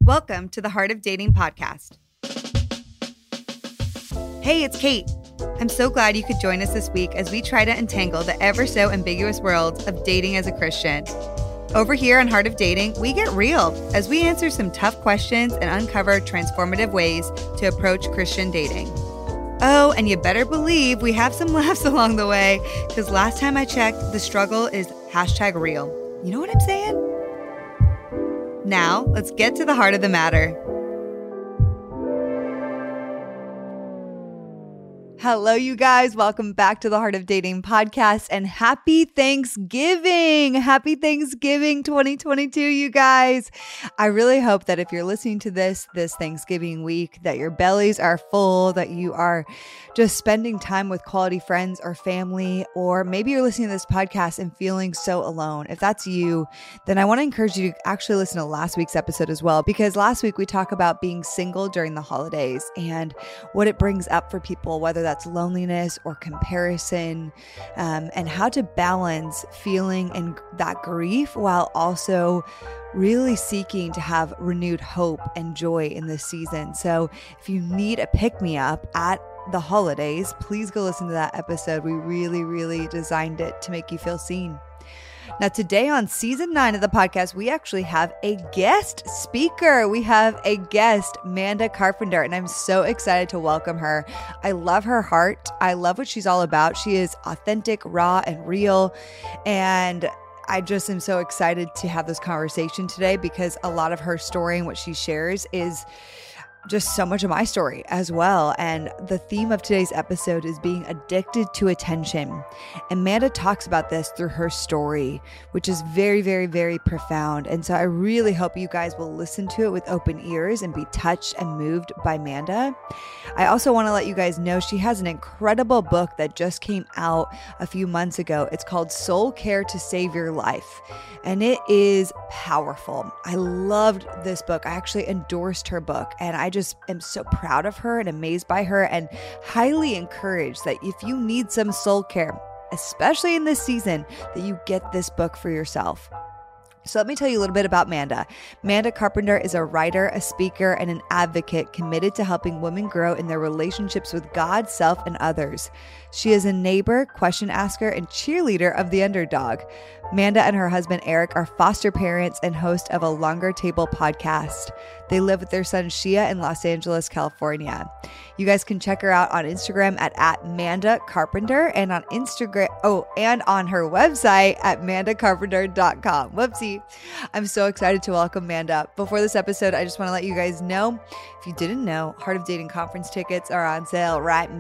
Welcome to the Heart of Dating podcast. Hey, it's Kate. I'm so glad you could join us this week as we try to untangle the ever so ambiguous world of dating as a Christian. Over here on Heart of Dating, we get real as we answer some tough questions and uncover transformative ways to approach Christian dating. Oh, and you better believe we have some laughs along the way, because last time I checked, the struggle is #real. You know what I'm saying? Now, let's get to the heart of the matter. Hello, you guys. Welcome back to the Heart of Dating podcast, and happy Thanksgiving. Happy Thanksgiving 2022, you guys. I really hope that if you're listening to this Thanksgiving week, that your bellies are full, that you are just spending time with quality friends or family, or maybe you're listening to this podcast and feeling so alone. If that's you, then I want to encourage you to actually listen to last week's episode as well, because last week we talked about being single during the holidays and what it brings up for people, whether that's loneliness or comparison, and how to balance feeling and that grief while also really seeking to have renewed hope and joy in this season. So if you need a pick-me-up at the holidays, please go listen to that episode. We really designed it to make you feel seen. Now, today on season 9 of the podcast, we actually have a guest speaker. We have a guest, Manda Carpenter, and I'm so excited to welcome her. I love her heart. I love what she's all about. She is authentic, raw, and real. And I just am so excited to have this conversation today, because a lot of her story and what she shares is just so much of my story as well. And the theme of today's episode is being addicted to attention. And Manda talks about this through her story, which is very profound. And so I really hope you guys will listen to it with open ears and be touched and moved by Manda. I also want to let you guys know she has an incredible book that just came out a few months ago. It's called Soul Care to Save Your Life. And it is powerful. I loved this book. I actually endorsed her book, and I just am so proud of her and amazed by her, and highly encouraged that if you need some soul care, especially in this season, that you get this book for yourself. So let me tell you a little bit about Manda. Manda Carpenter is a writer, a speaker, and an advocate committed to helping women grow in their relationships with God, self, and others. She is a neighbor, question asker, and cheerleader of the underdog. Manda and her husband Eric are foster parents and host of a Longer Table podcast. They live with their son Shia in Los Angeles, California. You guys can check her out on Instagram at Manda Carpenter, and on Instagram, and on her website at mandacarpenter.com. Whoopsie. I'm so excited to welcome Manda. Before this episode, I just want to let you guys know, if you didn't know, Heart of Dating conference tickets are on sale right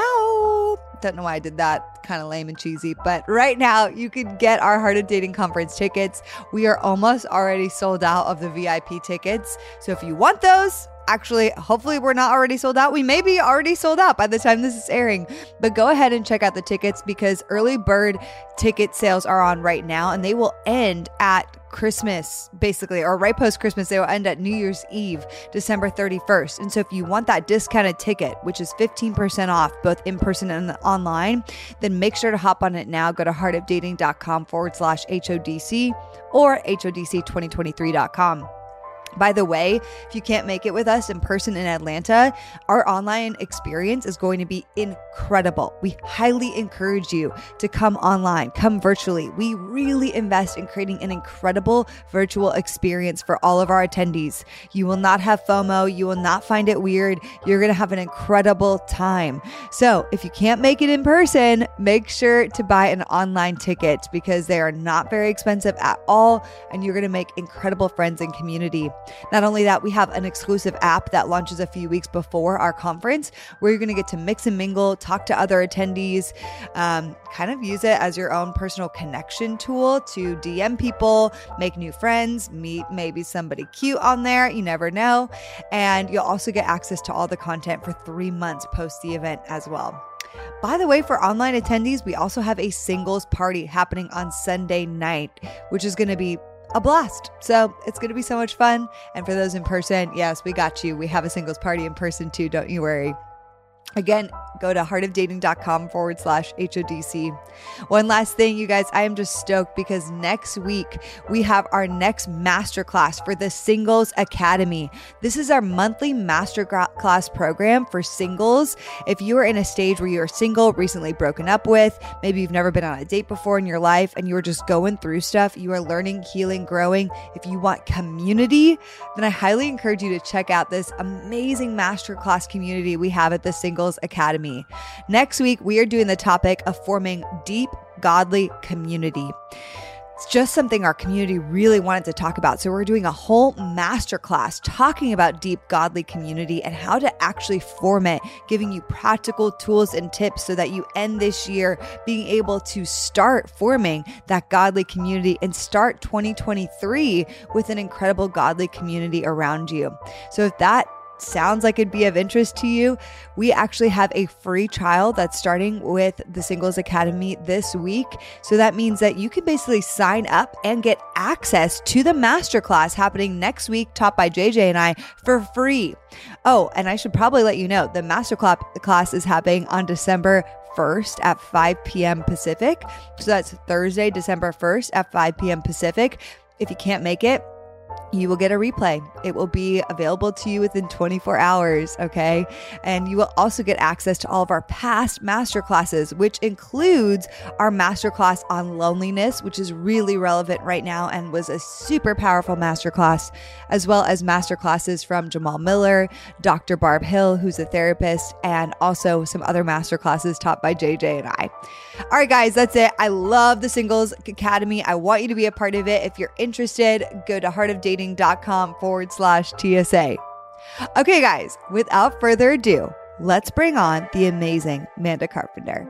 meow. Don't know why I did that, kind of lame and cheesy, but right now you can get our Heart of Dating conference tickets. We are almost already sold out of the VIP tickets. So if you want those, actually, hopefully we're not already sold out. We may be already sold out by the time this is airing, but go ahead and check out the tickets, because early bird ticket sales are on right now, and they will end at Christmas, basically, or right post Christmas. They will end at New Year's Eve, December 31st. And so if you want that discounted ticket, which is 15% off, both in person and online, then make sure to hop on it now. Go to heartofdating.com/HODC or HODC2023.com. By the way, if you can't make it with us in person in Atlanta, our online experience is going to be incredible. We highly encourage you to come online, come virtually. We really invest in creating an incredible virtual experience for all of our attendees. You will not have FOMO. You will not find it weird. You're going to have an incredible time. So if you can't make it in person, make sure to buy an online ticket, because they are not very expensive at all, and you're going to make incredible friends and community. Not only that, we have an exclusive app that launches a few weeks before our conference, where you're going to get to mix and mingle, talk to other attendees, kind of use it as your own personal connection tool to DM people, make new friends, meet maybe somebody cute on there. You never know. And you'll also get access to all the content for 3 months post the event as well. By the way, for online attendees, we also have a singles party happening on Sunday night, which is going to be a blast. So it's going to be so much fun. And for those in person, yes, we got you. We have a singles party in person too. Don't you worry. Again, go to heartofdating.com/HODC. One last thing, you guys, I am just stoked because next week we have our next masterclass for the Singles Academy. This is our monthly masterclass program for singles. If you are in a stage where you are single, recently broken up with, maybe you've never been on a date before in your life and you are just going through stuff, you are learning, healing, growing. If you want community, then I highly encourage you to check out this amazing masterclass community we have at the Singles Academy. Next week, we are doing the topic of forming deep, godly community. It's just something our community really wanted to talk about. So we're doing a whole masterclass talking about deep, godly community and how to actually form it, giving you practical tools and tips so that you end this year being able to start forming that godly community and start 2023 with an incredible godly community around you. So if that sounds like it'd be of interest to you, we actually have a free trial that's starting with the Singles Academy this week. So that means that you can basically sign up and get access to the masterclass happening next week, taught by JJ and I, for free. Oh, and I should probably let you know the masterclass is happening on December 1st at 5 p.m. Pacific. So that's Thursday, December 1st at 5 p.m. Pacific. If you can't make it, you will get a replay. It will be available to you within 24 hours, okay? And you will also get access to all of our past masterclasses, which includes our masterclass on loneliness, which is really relevant right now and was a super powerful masterclass, as well as masterclasses from Jamal Miller, Dr. Barb Hill, who's a therapist, and also some other masterclasses taught by JJ and I. All right, guys, that's it. I love the Singles Academy. I want you to be a part of it. If you're interested, go to heartofdating.com/TSA. Okay, guys, without further ado, let's bring on the amazing Manda Carpenter.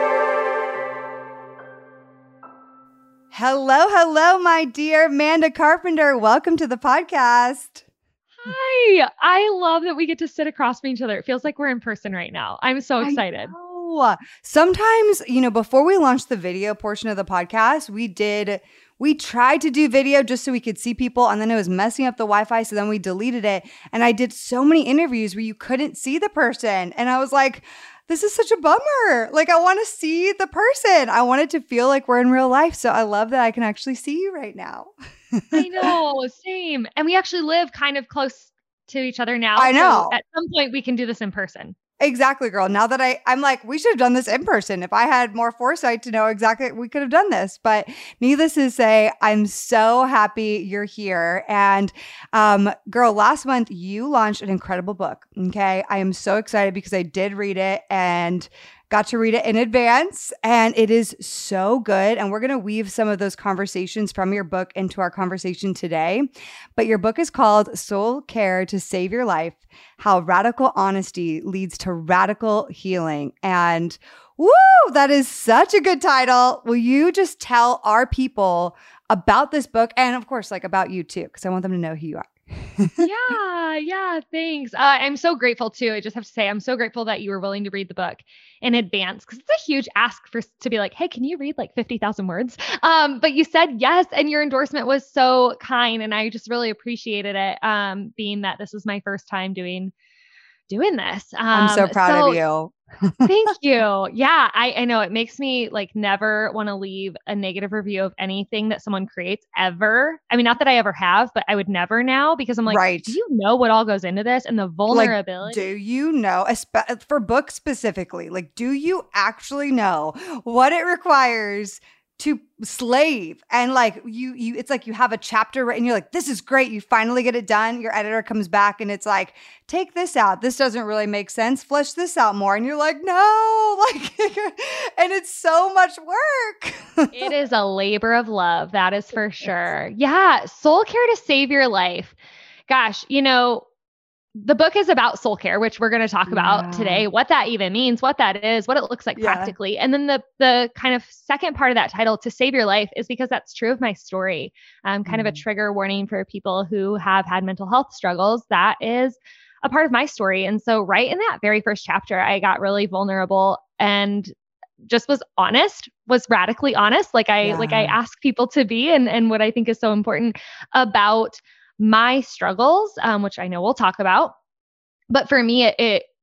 Hello, my dear Manda Carpenter. Welcome to the podcast. Hi. I love that we get to sit across from each other. It feels like we're in person right now. I'm so excited. Sometimes, before we launched the video portion of the podcast, we tried to do video just so we could see people, and then it was messing up the Wi-Fi, so then we deleted it. And I did so many interviews where you couldn't see the person. And I was like, this is such a bummer. Like, I want to see the person. I want it to feel like we're in real life. So I love that I can actually see you right now. I know, same. And we actually live kind of close to each other now. I know. So at some point we can do this in person. Exactly, girl. Now that I'm like, we should have done this in person. If I had more foresight to know exactly, we could have done this. But needless to say, I'm so happy you're here. And girl, last month you launched an incredible book. Okay. I am so excited because I did read it and got to read it in advance, and it is so good. And we're going to weave some of those conversations from your book into our conversation today. But your book is called Soul Care to Save Your Life: How Radical Honesty Leads to Radical Healing. And woo, that is such a good title. Will you just tell our people about this book and, of course, like about you too, because I want them to know who you are. Yeah, thanks. I'm so grateful too. I just have to say, I'm so grateful that you were willing to read the book in advance, because it's a huge ask to be like, hey, can you read like 50,000 words? But you said yes, and your endorsement was so kind, and I just really appreciated it. Being that this is my first time doing this. I'm so proud of you. Thank you. Yeah, I know it makes me like never want to leave a negative review of anything that someone creates ever. I mean, not that I ever have, but I would never now, because I'm like, right. Do you know what all goes into this and the vulnerability? Like, do you know, for books specifically, like, do you actually know what it requires to slave? And like you it's like you have a chapter and you're like, this is great. You finally get it done. Your editor comes back and it's like, take this out. This doesn't really make sense. Flesh this out more. And you're like, no, like, and it's so much work. It is a labor of love. That is for sure. Yeah. Soul Care to Save Your Life. Gosh, the book is about soul care, which we're going to talk about today, what that even means, what that is, what it looks like practically. And then the kind of second part of that title, To Save Your Life, is because that's true of my story. Kind of a trigger warning for people who have had mental health struggles. That is a part of my story. And so right in that very first chapter, I got really vulnerable and just was radically honest. Like I ask people to be, and what I think is so important about my struggles, which I know we'll talk about. But for me, it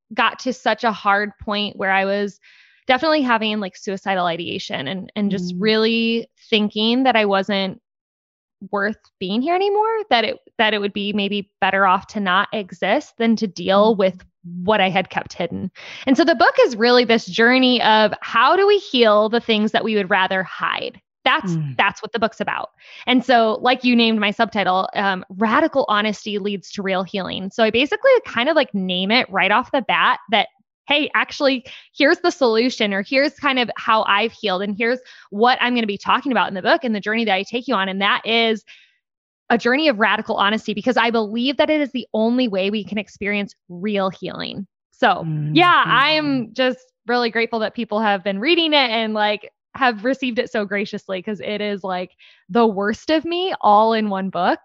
got to such a hard point where I was definitely having like suicidal ideation and just really thinking that I wasn't worth being here anymore, that it would be maybe better off to not exist than to deal with what I had kept hidden. And so the book is really this journey of how do we heal the things that we would rather hide. That's what the book's about. And so, like you named my subtitle, Radical Honesty Leads to Real Healing. So I basically kind of like name it right off the bat that, hey, actually, here's the solution, or here's kind of how I've healed, and here's what I'm going to be talking about in the book and the journey that I take you on. And that is a journey of radical honesty, because I believe that it is the only way we can experience real healing. So yeah, I am just really grateful that people have been reading it and like have received it so graciously, because it is like the worst of me all in one book.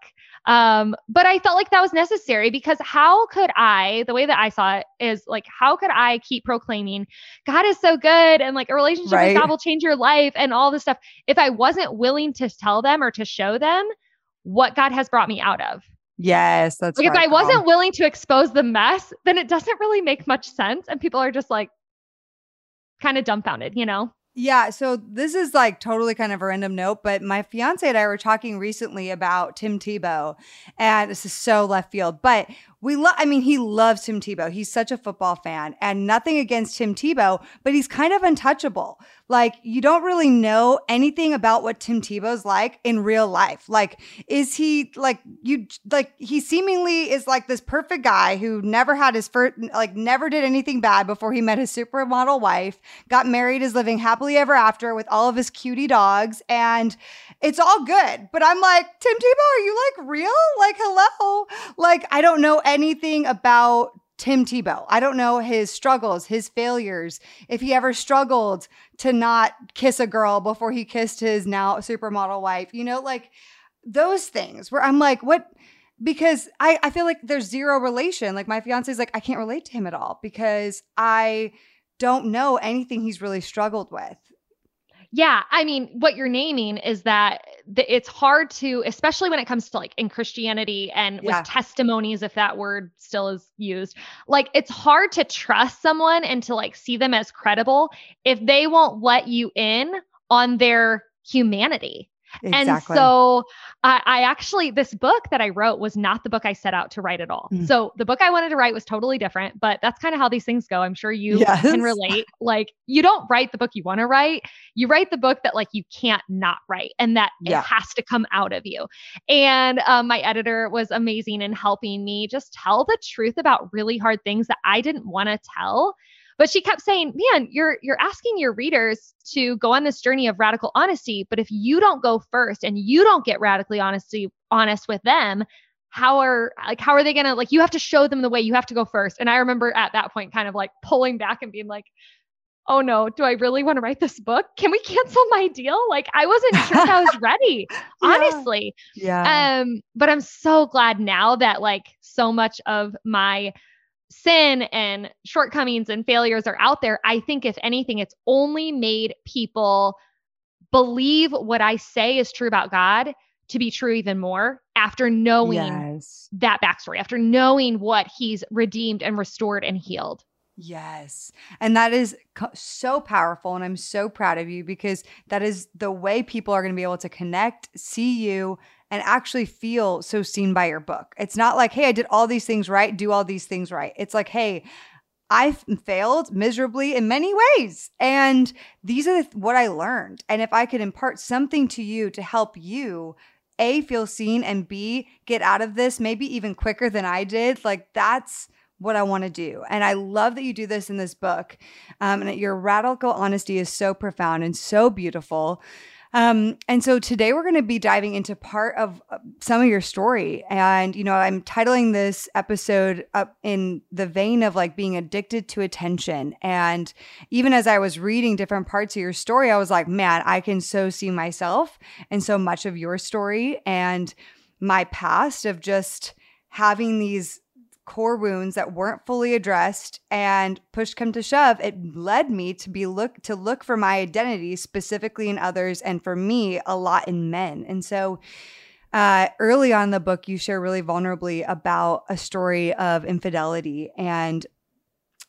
But I felt like that was necessary, because how could I, the way that I saw it is like, how could I keep proclaiming God is so good and like a relationship with God will change your life and all this stuff if I wasn't willing to tell them or to show them what God has brought me out of? Yes, that's like, if I wasn't willing to expose the mess, then it doesn't really make much sense. And people are just like kind of dumbfounded, you know? Yeah. So this is like totally kind of a random note, but my fiance and I were talking recently about Tim Tebow, and this is so left field, but he loves Tim Tebow. He's such a football fan, and nothing against Tim Tebow, but he's kind of untouchable. Like, you don't really know anything about what Tim Tebow's like in real life. Like, is he like, he seemingly is like this perfect guy who never had his first, like never did anything bad before he met his supermodel wife, got married, is living happily ever after with all of his cutie dogs, and it's all good. But I'm like, Tim Tebow, are you like real? Like, hello? Like, I don't know anything about Tim Tebow. I don't know his struggles, his failures, if he ever struggled to not kiss a girl before he kissed his now supermodel wife, you know, like those things where I'm like, what? Because I feel like there's zero relation. Like, my fiance's like, I can't relate to him at all because I don't know anything he's really struggled with. Yeah. I mean, what you're naming is that it's hard to, especially when it comes to like in Christianity and with testimonies, if that word still is used, like it's hard to trust someone and to like see them as credible if they won't let you in on their humanity. Exactly. And so I actually, this book that I wrote was not the book I set out to write at all. So the book I wanted to write was totally different, but that's kind of how these things go. I'm sure you can relate. Like, you don't write the book you want to write. You write the book that like you can't not write, and that it has to come out of you. And my editor was amazing in helping me just tell the truth about really hard things that I didn't want to tell. But she kept saying, man, you're asking your readers to go on this journey of radical honesty. But if you don't go first and you don't get radically honest with them, how are they going to, like, you have to show them the way. You have to go first. And I remember at that point kind of like pulling back and being like, oh no, do I really want to write this book? Can we cancel my deal? Like, I wasn't sure if I was ready, honestly. Yeah. But I'm so glad now that like so much of my sin and shortcomings and failures are out there. I think if anything, it's only made people believe what I say is true about God to be true even more after knowing that backstory, after knowing what he's redeemed and restored and healed. Yes. And that is so powerful. And I'm so proud of you, because that is the way people are going to be able to connect, see you, and actually feel so seen by your book. It's not like, hey, I did all these things right, do all these things right. It's like, hey, I've failed miserably in many ways, and these are what I learned. And if I could impart something to you to help you, A, feel seen, and B, get out of this maybe even quicker than I did, like that's what I want to do. And I love that you do this in this book. And that your radical honesty is so profound and so beautiful. And so today we're going to be diving into part of some of your story. And, you know, I'm titling this episode up in the vein of like being addicted to attention. And even as I was reading different parts of your story, I was like, man, I can so see myself in so much of your story and my past of just having these core wounds that weren't fully addressed, and push come to shove, it led me to look for my identity specifically in others, and for me, a lot in men. And so early on in the book, you share really vulnerably about a story of infidelity and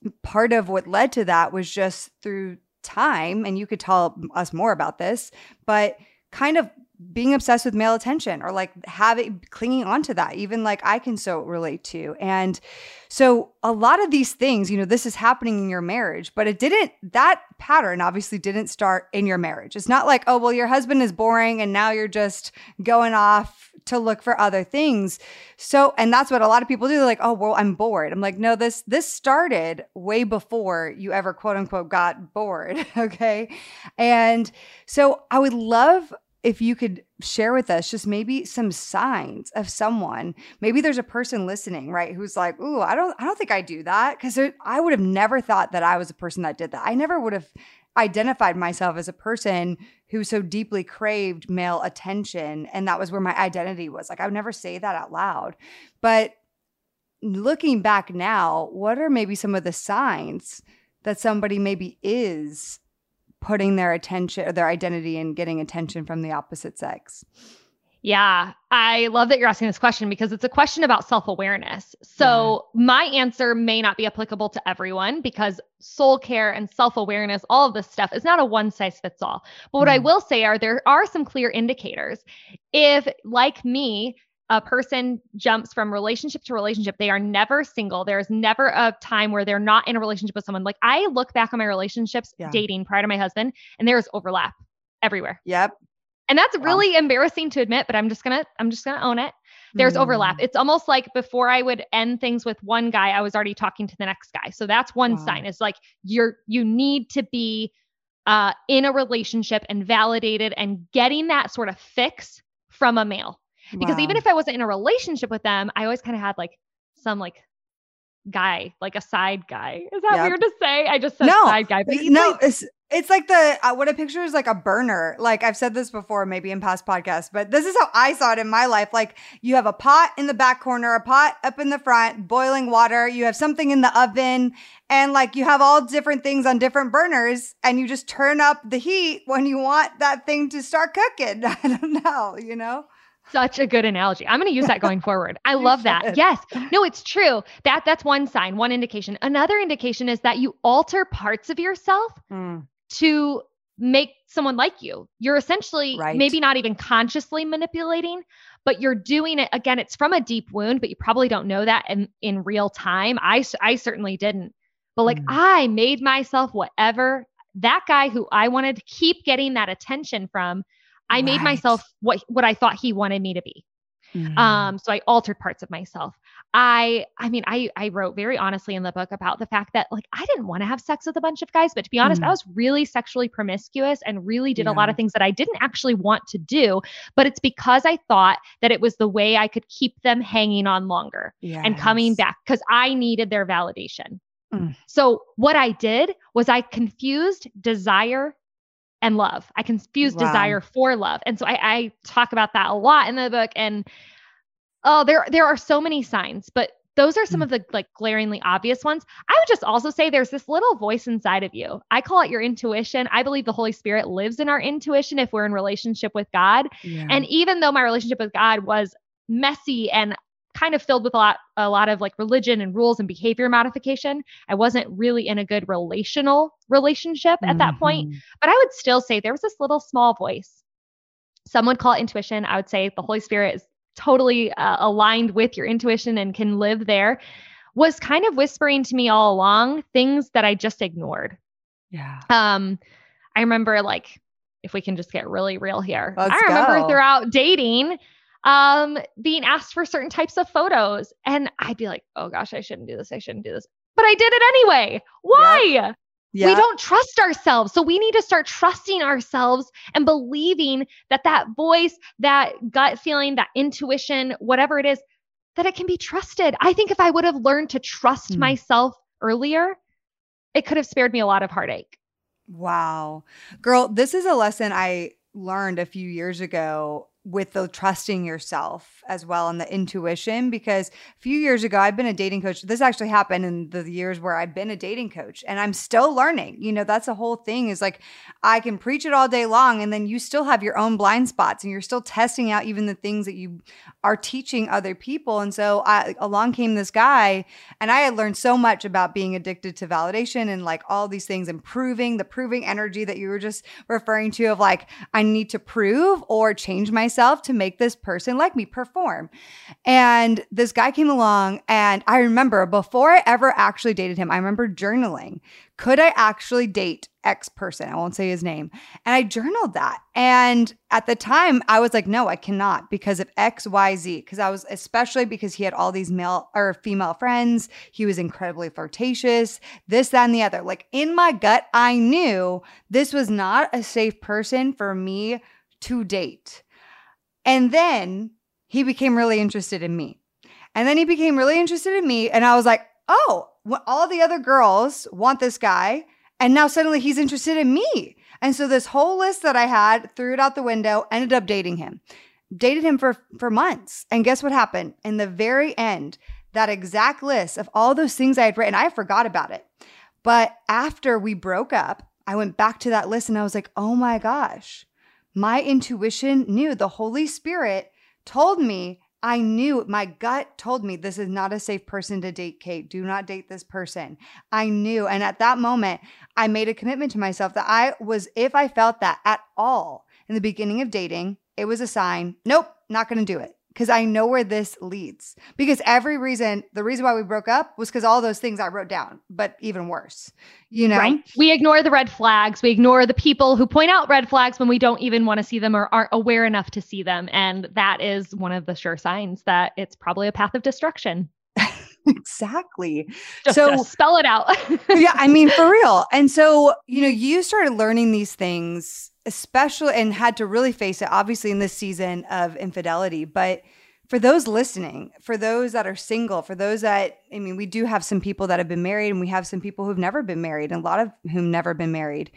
part of what led to that was just through time, and you could tell us more about this, but kind of being obsessed with male attention, or like clinging onto that, even like I can so relate to. And so a lot of these things, this is happening in your marriage, but that pattern obviously didn't start in your marriage. It's not like, oh, well, your husband is boring and now you're just going off to look for other things. So, and that's what a lot of people do. They're like, oh, well, I'm bored. I'm like, no, this started way before you ever quote unquote got bored. Okay. And so I would love if you could share with us just maybe some signs of someone. Maybe there's a person listening, right, who's like, ooh, I don't think I do that, because I would have never thought that I was a person that did that. I never would have identified myself as a person who so deeply craved male attention, and that was where my identity was. Like, I would never say that out loud. But looking back now, what are maybe some of the signs that somebody maybe is putting their attention or their identity and getting attention from the opposite sex? Yeah, I love that you're asking this question, because it's a question about self-awareness. So my answer may not be applicable to everyone, because soul care and self-awareness, all of this stuff is not a one size fits all. But what I will say there are some clear indicators. If, like me, a person jumps from relationship to relationship, they are never single. There's never a time where they're not in a relationship with someone. Like, I look back on my relationships dating prior to my husband, and there's overlap everywhere. Yep. And that's really embarrassing to admit, but I'm just gonna own it. There's overlap. It's almost like before I would end things with one guy, I was already talking to the next guy. So that's one sign. It's like you need to be in a relationship and validated and getting that sort of fix from a male. Because even if I wasn't in a relationship with them, I always kind of had like some like guy, like a side guy. Is that weird to say? I just said side guy. But it's like what I picture is like a burner. Like, I've said this before, maybe in past podcasts, but this is how I saw it in my life. Like, you have a pot in the back corner, a pot up in the front, boiling water. You have something in the oven, and like you have all different things on different burners, and you just turn up the heat when you want that thing to start cooking. I don't know, Such a good analogy. I'm going to use that going forward. I love that. Yes. No, it's true. That's one sign, one indication. Another indication is that you alter parts of yourself to make someone like you. You're essentially maybe not even consciously manipulating, but you're doing it. Again, it's from a deep wound, but you probably don't know that in real time. I certainly didn't. But like, I made myself whatever that guy who I wanted to keep getting that attention from, I made myself what I thought he wanted me to be. So I altered parts of myself. I wrote very honestly in the book about the fact that like, I didn't want to have sex with a bunch of guys, but to be honest, I was really sexually promiscuous and really did a lot of things that I didn't actually want to do, but it's because I thought that it was the way I could keep them hanging on longer and coming back, because I needed their validation. So what I did was I confused desire and love. I confused desire for love. And so I talk about that a lot in the book. And there are so many signs, but those are some of the like glaringly obvious ones. I would just also say there's this little voice inside of you. I call it your intuition. I believe the Holy Spirit lives in our intuition if we're in relationship with God. And even though my relationship with God was messy and kind of filled with a lot of like religion and rules and behavior modification, I wasn't really in a good relational relationship at that point. But I would still say there was this little small voice. Some would call it intuition. I would say the Holy Spirit is totally aligned with your intuition and can live there, was kind of whispering to me all along things that I just ignored. I remember, like, if we can just get really real here, I remember throughout dating, being asked for certain types of photos, and I'd be like, oh gosh, I shouldn't do this. But I did it anyway. Why? We don't trust ourselves. So we need to start trusting ourselves and believing that voice, that gut feeling, that intuition, whatever it is, that it can be trusted. I think if I would have learned to trust myself earlier, it could have spared me a lot of heartache. Wow. Girl, this is a lesson I learned a few years ago. with the trusting yourself as well and the intuition, because a few years ago, I've been a dating coach. This actually happened in the years where I've been a dating coach, and I'm still learning. That's the whole thing, is like, I can preach it all day long, and then you still have your own blind spots, and you're still testing out even the things that you are teaching other people. And so along came this guy, and I had learned so much about being addicted to validation and like all these things, and the proving energy that you were just referring to, of like, I need to prove or change myself to make this person like me perform. And this guy came along, and I remember before I ever actually dated him, I remember journaling, could I actually date X person? I won't say his name. And I journaled that. And at the time I was like, no, I cannot, because of X, Y, Z. Especially because he had all these male or female friends. He was incredibly flirtatious, this, that, and the other. Like, in my gut, I knew this was not a safe person for me to date. And then he became really interested in me. And I was like, oh, well, all the other girls want this guy. And now suddenly he's interested in me. And so this whole list that I had, threw it out the window, ended up dating him. Dated him for months. And guess what happened? In the very end, that exact list of all those things I had written, I forgot about it. But after we broke up, I went back to that list and I was like, oh my gosh. My intuition knew, the Holy Spirit told me, I knew, my gut told me, this is not a safe person to date, Kate. Do not date this person. I knew. And at that moment, I made a commitment to myself that if I felt that at all in the beginning of dating, it was a sign, nope, not going to do it. Because I know where this leads. Because the reason why we broke up was because all those things I wrote down, but even worse, Right. We ignore the red flags. We ignore the people who point out red flags when we don't even want to see them or aren't aware enough to see them. And that is one of the sure signs that it's probably a path of destruction. Exactly. Just spell it out. Yeah, I mean, for real. And so, you started learning these things, especially, and had to really face it, obviously, in this season of infidelity. But for those listening, for those that are single, for those that, we do have some people that have been married, and we have some people who've never been married, and a lot of whom never been married.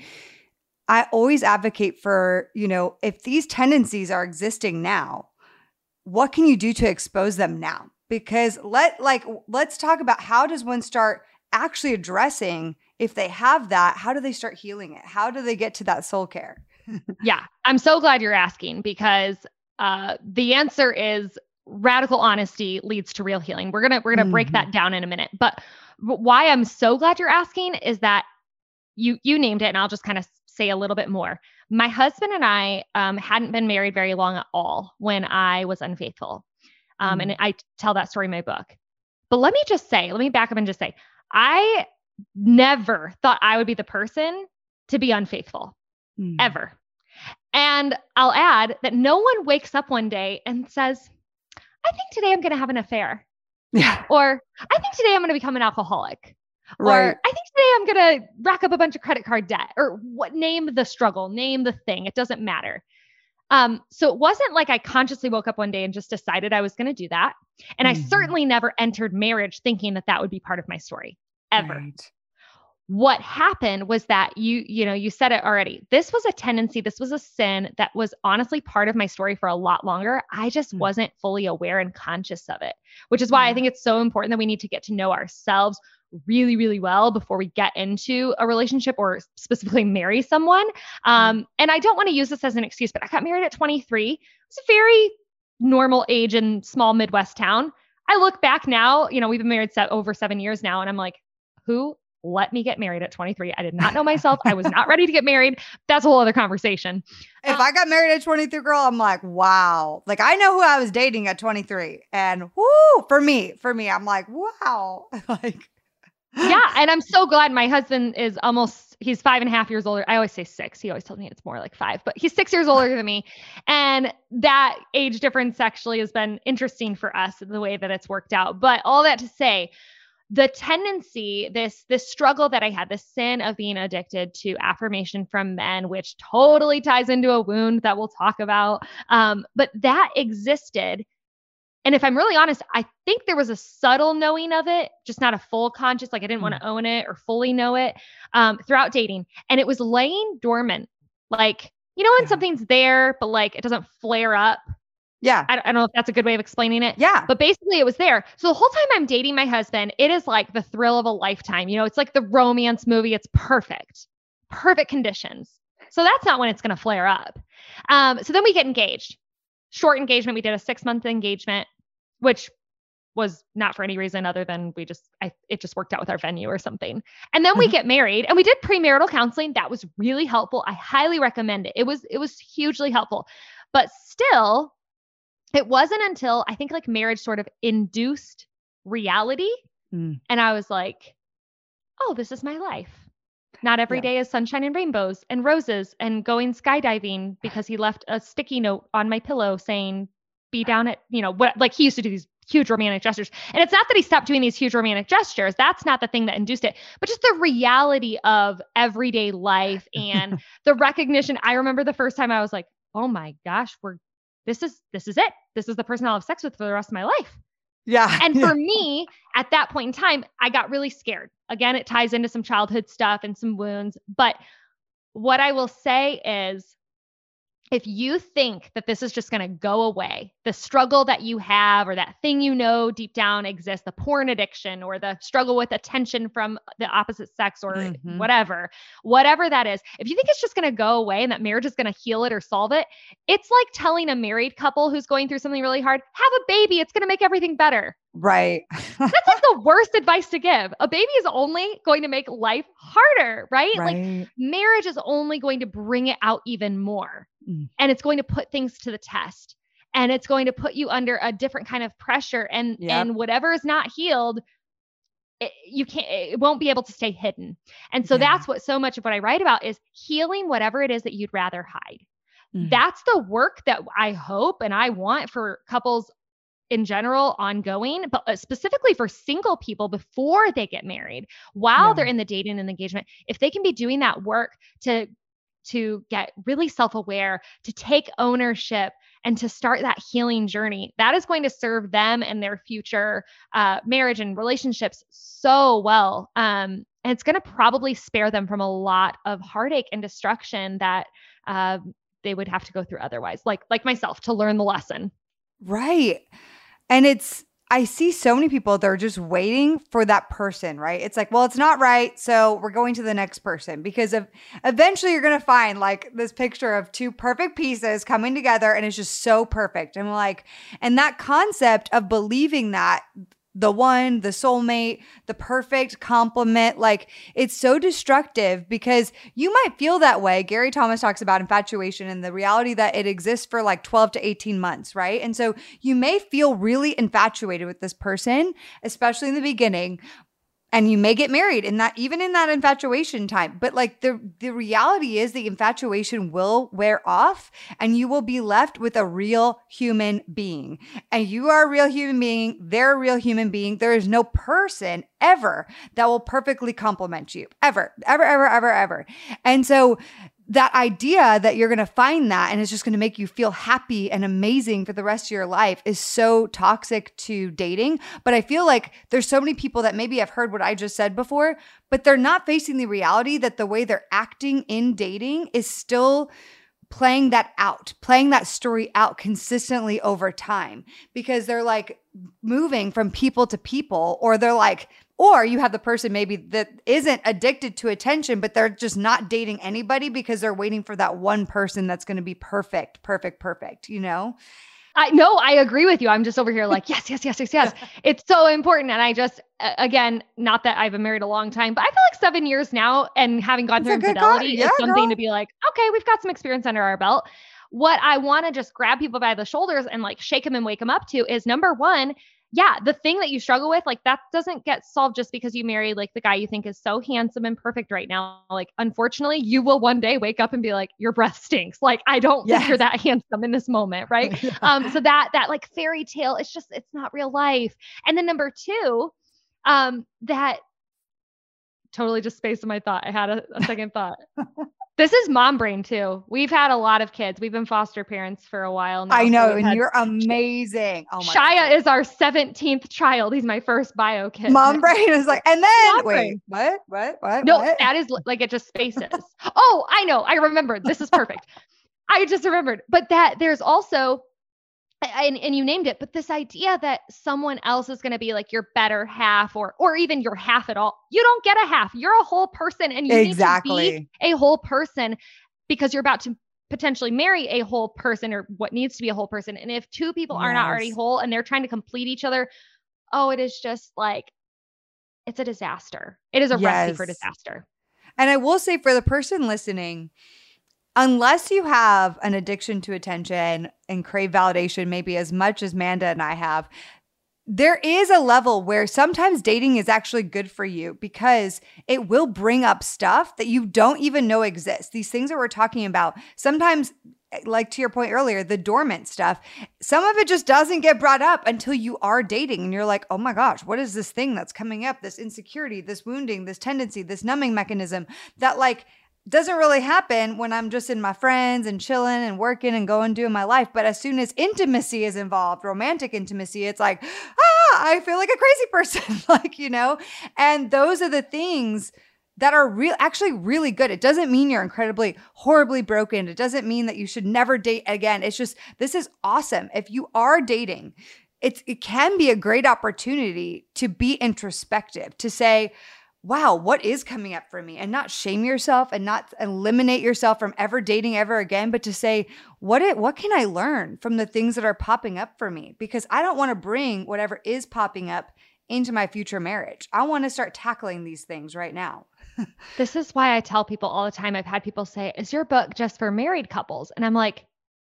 I always advocate for, if these tendencies are existing now, what can you do to expose them now? Because let's talk about, how does one start actually addressing, if they have that, how do they start healing it? How do they get to that soul care? Yeah, I'm so glad you're asking, because the answer is radical honesty leads to real healing. We're gonna break that down in a minute. But why I'm so glad you're asking is that you named it, and I'll just kind of say a little bit more. My husband and I hadn't been married very long at all when I was unfaithful. And I tell that story in my book. But let me back up and just say, I never thought I would be the person to be unfaithful, ever. And I'll add that no one wakes up one day and says, I think today I'm going to have an affair. Yeah. Or I think today I'm going to become an alcoholic. Right. Or I think today I'm going to rack up a bunch of credit card debt, or name the struggle, name the thing. It doesn't matter. So it wasn't like I consciously woke up one day and just decided I was going to do that. And I certainly never entered marriage thinking that would be part of my story, ever. Right. What happened was that you said it already. This was a tendency. This was a sin that was honestly part of my story for a lot longer. I just wasn't fully aware and conscious of it, which is why I think it's so important that we need to get to know ourselves really, really well before we get into a relationship or specifically marry someone. And I don't want to use this as an excuse, but I got married at 23. It's a very normal age in small Midwest town. I look back now, we've been married over 7 years now. And I'm like, who let me get married at 23? I did not know myself. I was not ready to get married. That's a whole other conversation. If I got married at 23, girl, I'm like, wow. Like, I know who I was dating at 23. And for me, I'm like, wow. Yeah. And I'm so glad my husband is he's 5.5 years older. I always say 6. He always tells me it's more like 5, but he's 6 years older than me. And that age difference actually has been interesting for us, the way that it's worked out. But all that to say, the tendency, this struggle that I had, the sin of being addicted to affirmation from men, which totally ties into a wound that we'll talk about. But that existed. And if I'm really honest, I think there was a subtle knowing of it, just not a full conscious, like I didn't want to own it or fully know it throughout dating. And it was laying dormant. Like, when something's there, but like it doesn't flare up Yeah. I don't know if that's a good way of explaining it. Yeah. But basically it was there. So the whole time I'm dating my husband, it is like the thrill of a lifetime. It's like the romance movie. It's perfect conditions. So that's not when it's going to flare up. So then we get engaged. Short engagement. We did a 6-month engagement, which was not for any reason other than it just worked out with our venue or something. And then we get married, and we did premarital counseling. That was really helpful. I highly recommend it. It was hugely helpful, but still it wasn't until I think like marriage sort of induced reality. And I was like, oh, this is my life. Not every day is sunshine and rainbows and roses and going skydiving because he left a sticky note on my pillow saying, be down at, like he used to do these huge romantic gestures. And it's not that he stopped doing these huge romantic gestures. That's not the thing that induced it, but just the reality of everyday life and the recognition. I remember the first time I was like, oh my gosh, this is it. This is the person I'll have sex with for the rest of my life. Yeah. And for me, at that point in time, I got really scared. Again, it ties into some childhood stuff and some wounds. But what I will say is, if you think that this is just going to go away, the struggle that you have or that thing deep down exists, the porn addiction or the struggle with attention from the opposite sex or whatever that is, if you think it's just going to go away and that marriage is going to heal it or solve it, it's like telling a married couple who's going through something really hard, have a baby. It's going to make everything better. Right. That's like the worst advice to give. A baby is only going to make life harder, right? Like marriage is only going to bring it out even more. And it's going to put things to the test, and it's going to put you under a different kind of pressure, and whatever is not healed, it won't be able to stay hidden. And so that's what so much of what I write about is healing whatever it is that you'd rather hide. That's the work that I hope and I want for couples in general ongoing, but specifically for single people before they get married, while they're in the dating and engagement, if they can be doing that work to get really self-aware, to take ownership, and to start that healing journey, that is going to serve them and their future marriage and relationships so well. And it's going to probably spare them from a lot of heartache and destruction that they would have to go through otherwise, like myself, to learn the lesson. Right. And I see so many people that are just waiting for that person, right? It's like, well, it's not right, so we're going to the next person, because eventually you're going to find like this picture of two perfect pieces coming together and it's just so perfect. And and that concept of believing that the one, the soulmate, the perfect complement, like it's so destructive, because you might feel that way. Gary Thomas talks about infatuation and the reality that it exists for like 12 to 18 months, right? And so you may feel really infatuated with this person, especially in the beginning, and you may get married even in that infatuation time. But like the reality is the infatuation will wear off and you will be left with a real human being. And you are a real human being. They're a real human being. There is no person ever that will perfectly complement you. Ever. And so that idea that you're going to find that and it's just going to make you feel happy and amazing for the rest of your life is so toxic to dating. But I feel like there's so many people that maybe have heard what I just said before, but they're not facing the reality that the way they're acting in dating is still playing that story out consistently over time, because they're like moving from people to people, or you have the person maybe that isn't addicted to attention, but they're just not dating anybody because they're waiting for that one person that's going to be perfect, I agree with you. I'm just over here like, yes. It's so important. And I just, again, not that I've been married a long time, but I feel like 7 years now, and having gone through infidelity is something to be like, okay, we've got some experience under our belt. What I want to just grab people by the shoulders and like shake them and wake them up to is, number one, the thing that you struggle with, like that doesn't get solved just because you married like the guy you think is so handsome and perfect right now. Like, unfortunately, you will one day wake up and be like, your breath stinks. Like, I don't think you're that handsome in this moment. Right. So that like fairy tale, it's not real life. And then number two, that totally just spaced my thought. I had a second thought. This is mom brain too. We've had a lot of kids. We've been foster parents for a while now. I know, and you're amazing. Oh my Shia is our 17th child. He's my first bio kid. Mom brain is like, and then wait, what? No, what? that is like, it just spaces. Oh, I know. I remembered. This is perfect. I just remembered. But that there's also and you named it, but this idea that someone else is going to be like your better half or even your half at all. You don't get a half. You're a whole person, and you need to be a whole person because you're about to potentially marry a whole person or what needs to be a whole person. And if two people are not already whole and they're trying to complete each other, oh, it is just like, it's a disaster. It is a recipe for disaster. And I will say for the person listening, unless you have an addiction to attention and crave validation, maybe as much as Manda and I have, there is a level where sometimes dating is actually good for you because it will bring up stuff that you don't even know exists. These things that we're talking about, sometimes, like to your point earlier, the dormant stuff, some of it just doesn't get brought up until you are dating and you're like, oh my gosh, what is this thing that's coming up? This insecurity, this wounding, this tendency, this numbing mechanism that like doesn't really happen when I'm just in my friends and chilling and working and going doing my life. But as soon as intimacy is involved, romantic intimacy, it's like, I feel like a crazy person, like, you know, and those are the things that are actually really good. It doesn't mean you're incredibly, horribly broken. It doesn't mean that you should never date again. It's just, this is awesome. If you are dating, it can be a great opportunity to be introspective, to say, wow, what is coming up for me? And not shame yourself and not eliminate yourself from ever dating ever again, but to say, what can I learn from the things that are popping up for me? Because I don't want to bring whatever is popping up into my future marriage. I want to start tackling these things right now. This is why I tell people all the time. I've had people say, is your book just for married couples? And I'm like,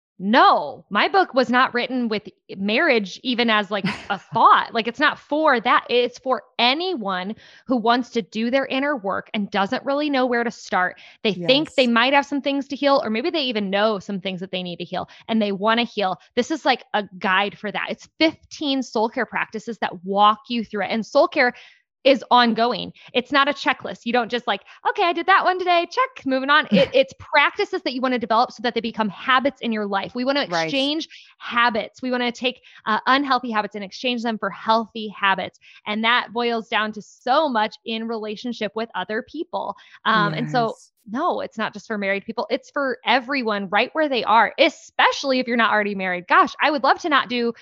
no, my book was not written with marriage even as like a thought. Like it's not for that. It's for anyone who wants to do their inner work and doesn't really know where to start. They think they might have some things to heal, or maybe they even know some things that they need to heal and they want to heal. This is like a guide for that. It's 15 soul care practices that walk you through it. And soul care is ongoing. It's not a checklist. You don't just like, okay, I did that one today. Check, moving on. It's practices that you want to develop so that they become habits in your life. We want to exchange habits. We want to take unhealthy habits and exchange them for healthy habits. And that boils down to so much in relationship with other people. And so no, it's not just for married people. It's for everyone right where they are, especially if you're not already married. Gosh, I would love to not do,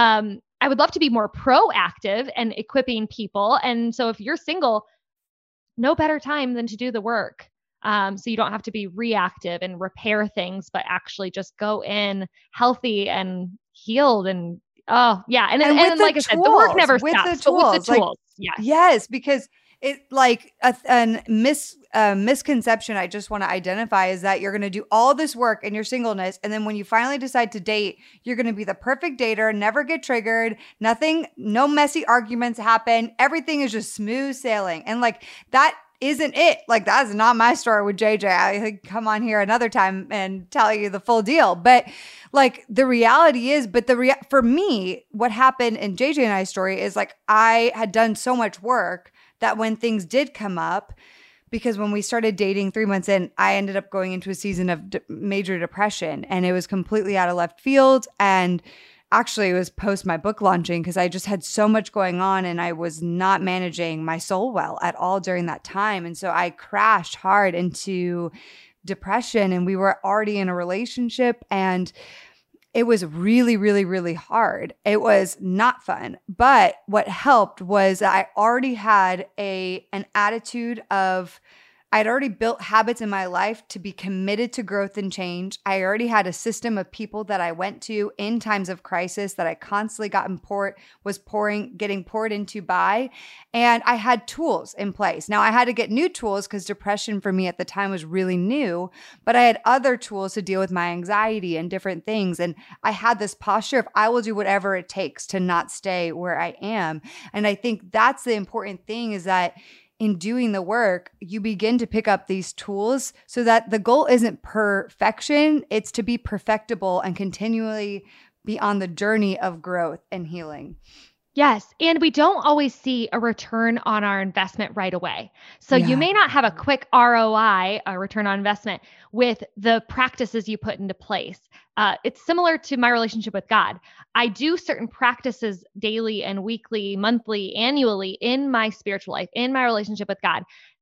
I would love to be more proactive and equipping people. And so if you're single, no better time than to do the work. So you don't have to be reactive and repair things, but actually just go in healthy and healed and and like I said, the work never stops. But with the tools, yes, because it like a misconception I just want to identify is that you're going to do all this work in your singleness. And then when you finally decide to date, you're going to be the perfect dater, never get triggered, no messy arguments happen. Everything is just smooth sailing. And like, that isn't it. Like, that's not my story with JJ. I could come on here another time and tell you the full deal. But like the reality is, for me, what happened in JJ and I's story is like, I had done so much work that when things did come up, because when we started dating 3 months in, I ended up going into a season of major depression, and it was completely out of left field. And actually, it was post my book launching because I just had so much going on and I was not managing my soul well at all during that time. And so I crashed hard into depression, and we were already in a relationship, and it was really, really, really hard. It was not fun. But what helped was I already had an attitude of, I'd already built habits in my life to be committed to growth and change. I already had a system of people that I went to in times of crisis that I constantly getting poured into by. And I had tools in place. Now I had to get new tools because depression for me at the time was really new, but I had other tools to deal with my anxiety and different things. And I had this posture of I will do whatever it takes to not stay where I am. And I think that's the important thing, is that in doing the work, you begin to pick up these tools so that the goal isn't perfection. It's to be perfectible and continually be on the journey of growth and healing. Yes. And we don't always see a return on our investment right away. So you may not have a quick ROI, a return on investment, with the practices you put into place. It's similar to my relationship with God. I do certain practices daily and weekly, monthly, annually in my spiritual life, in my relationship with God.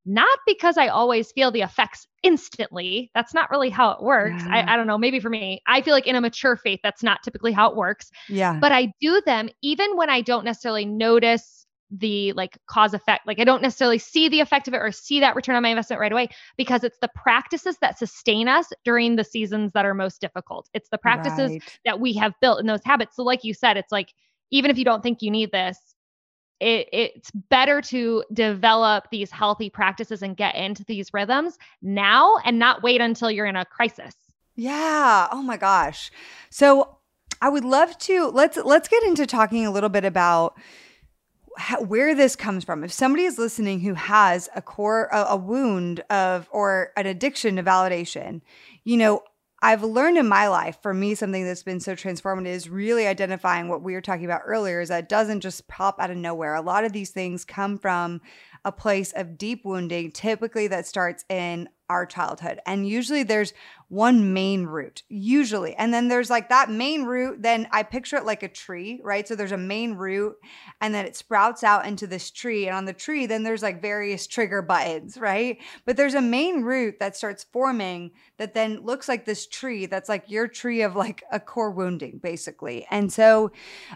not because I always feel the effects instantly. That's not really how it works. Yeah. I don't know, maybe for me, I feel like in a mature faith, that's not typically how it works. Yeah. But I do them even when I don't necessarily notice the like cause effect. Like I don't necessarily see the effect of it or see that return on my investment right away, because it's the practices that sustain us during the seasons that are most difficult. It's the practices Right. that we have built in those habits. So like you said, it's like, even if you don't think you need this, it's better to develop these healthy practices and get into these rhythms now and not wait until you're in a crisis. Yeah. Oh my gosh. So I would love to let's get into talking a little bit about where this comes from. If somebody is listening who has a wound of or an addiction to validation, I've learned in my life, for me, something that's been so transformative is really identifying what we were talking about earlier, is that it doesn't just pop out of nowhere. A lot of these things come from a place of deep wounding, typically that starts in our childhood. And usually there's one main root, usually. And then there's like that main root, then I picture it like a tree, right? So there's a main root and then it sprouts out into this tree. And on the tree, then there's like various trigger buttons, right? But there's a main root that starts forming that then looks like this tree that's like your tree of like a core wounding, basically. And so,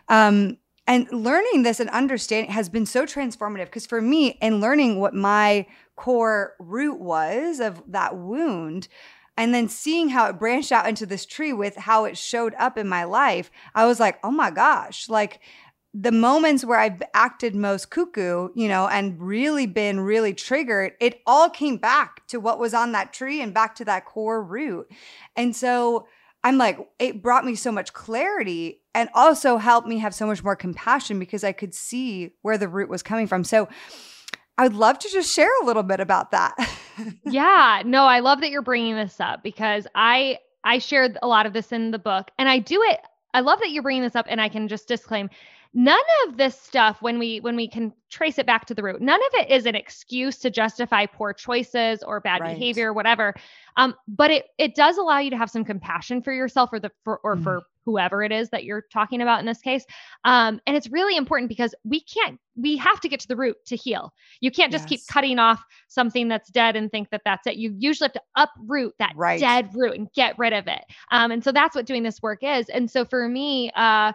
and learning this and understanding has been so transformative, because for me, in learning what my core root was of that wound, and then seeing how it branched out into this tree with how it showed up in my life, I was like, oh my gosh, like the moments where I've acted most cuckoo, and really been really triggered, it all came back to what was on that tree and back to that core root. And so I'm like, it brought me so much clarity and also helped me have so much more compassion because I could see where the root was coming from. So I'd love to just share a little bit about that. Yeah, no, I love that you're bringing this up, because I shared a lot of this in the book, and I do it. I love that you're bringing this up, and I can just disclaim, none of this stuff, when we can trace it back to the root, none of it is an excuse to justify poor choices or bad Right. behavior, whatever. But it does allow you to have some compassion for yourself for whoever it is that you're talking about in this case. And it's really important because we have to get to the root to heal. You can't just keep Yes. cutting off something that's dead and think that that's it. You usually have to uproot that Right. dead root and get rid of it. And so that's what doing this work is. And so for me,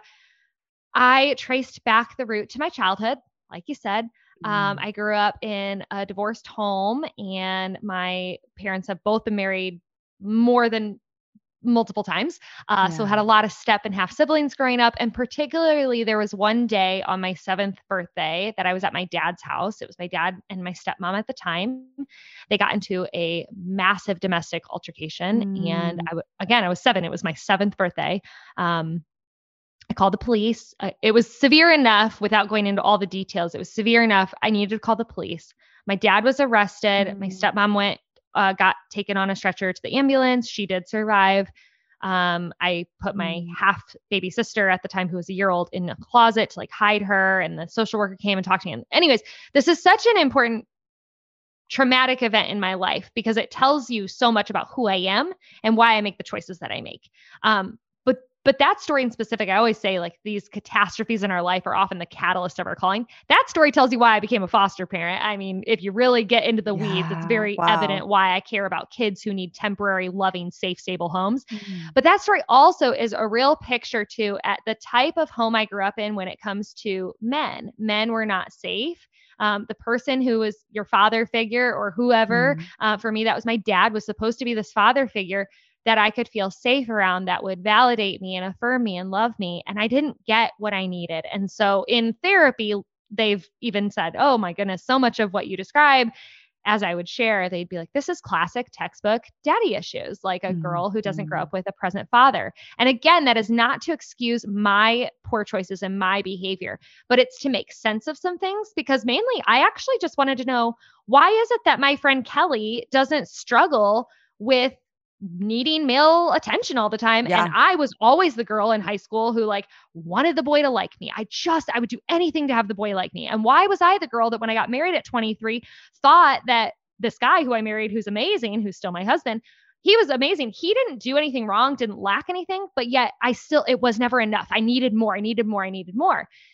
I traced back the root to my childhood. Like you said, I grew up in a divorced home, and my parents have both been married more than multiple times. So had a lot of step and half siblings growing up. And particularly there was one day on my 7th birthday that I was at my dad's house. It was my dad and my stepmom at the time. They got into a massive domestic altercation. And I was 7. It was my 7th birthday. I called the police. It was severe enough, without going into all the details, it was severe enough I needed to call the police. My dad was arrested. My stepmom got taken on a stretcher to the ambulance. She did survive. I put my half baby sister at the time, who was a year old, in a closet to like hide her. And the social worker came and talked to me. Anyways, this is such an important traumatic event in my life because it tells you so much about who I am and why I make the choices that I make. But that story in specific, I always say, like, these catastrophes in our life are often the catalyst of our calling. That story tells you why I became a foster parent. I mean, if you really get into the weeds, it's very evident why I care about kids who need temporary, loving, safe, stable homes. But that story also is a real picture too at the type of home I grew up in when it comes to men. Men were not safe. The person who was your father figure or whoever, for me, that was my dad, was supposed to be this father figure that I could feel safe around, that would validate me and affirm me and love me. And I didn't get what I needed. And so in therapy, they've even said, oh my goodness, so much of what you describe, as I would share, they'd be like, this is classic textbook daddy issues, like a girl who doesn't grow up with a present father. And again, that is not to excuse my poor choices and my behavior, but it's to make sense of some things, because mainly I actually just wanted to know, why is it that my friend Kelly doesn't struggle with needing male attention all the time? And I was always the girl in high school who like wanted the boy to like me. I would do anything to have the boy like me. And why was I the girl that when I got married at 23 thought that this guy who I married, who's amazing, who's still my husband, he was amazing. He didn't do anything wrong, didn't lack anything, but yet it was never enough. I needed more.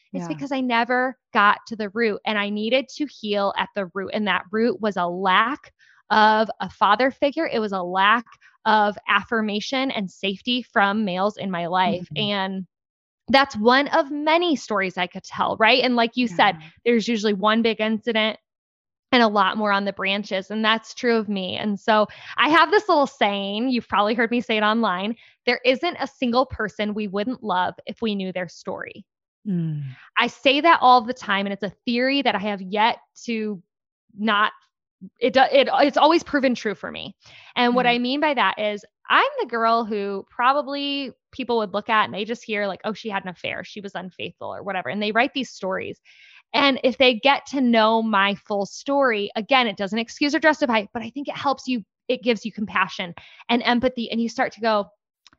It's because I never got to the root, and I needed to heal at the root. And that root was a lack of a father figure. It was a lack of affirmation and safety from males in my life. And that's one of many stories I could tell, right? And like you said, there's usually one big incident and a lot more on the branches. And that's true of me. And so I have this little saying, you've probably heard me say it online. There isn't a single person we wouldn't love if we knew their story. I say that all the time. And it's a theory that I have yet to not, it's always proven true for me. And what I mean by that is I'm the girl who probably people would look at and they just hear like, oh, she had an affair, she was unfaithful or whatever. And they write these stories. And if they get to know my full story, again, it doesn't excuse or justify, but I think it helps you. It gives you compassion and empathy. And you start to go,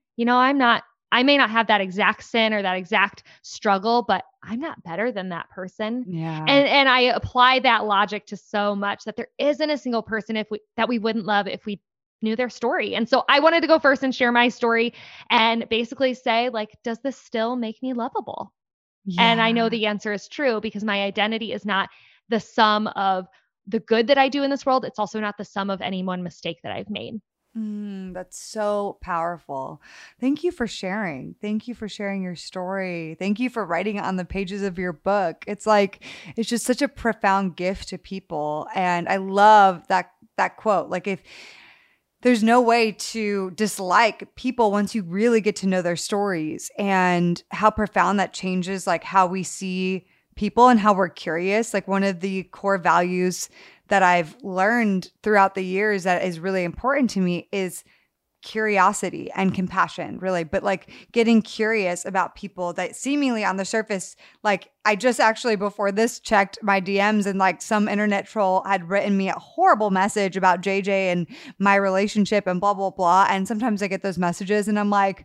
I may not have that exact sin or that exact struggle, but I'm not better than that person. Yeah. And I apply that logic to so much that there isn't a single person that we wouldn't love if we knew their story. And so I wanted to go first and share my story and basically say, like, does this still make me lovable? Yeah. And I know the answer is true because my identity is not the sum of the good that I do in this world. It's also not the sum of any one mistake that I've made. That's so powerful. Thank you for sharing. Thank you for sharing your story. Thank you for writing it on the pages of your book. It's just such a profound gift to people. And I love that quote. Like, if there's no way to dislike people once you really get to know their stories and how profound that changes, like how we see people and how we're curious. Like, one of the core values that I've learned throughout the years that is really important to me is curiosity and compassion, really. But like getting curious about people that seemingly on the surface, like I just actually before this checked my DMs and like some internet troll had written me a horrible message about JJ and my relationship and blah, blah, blah. And sometimes I get those messages and I'm like,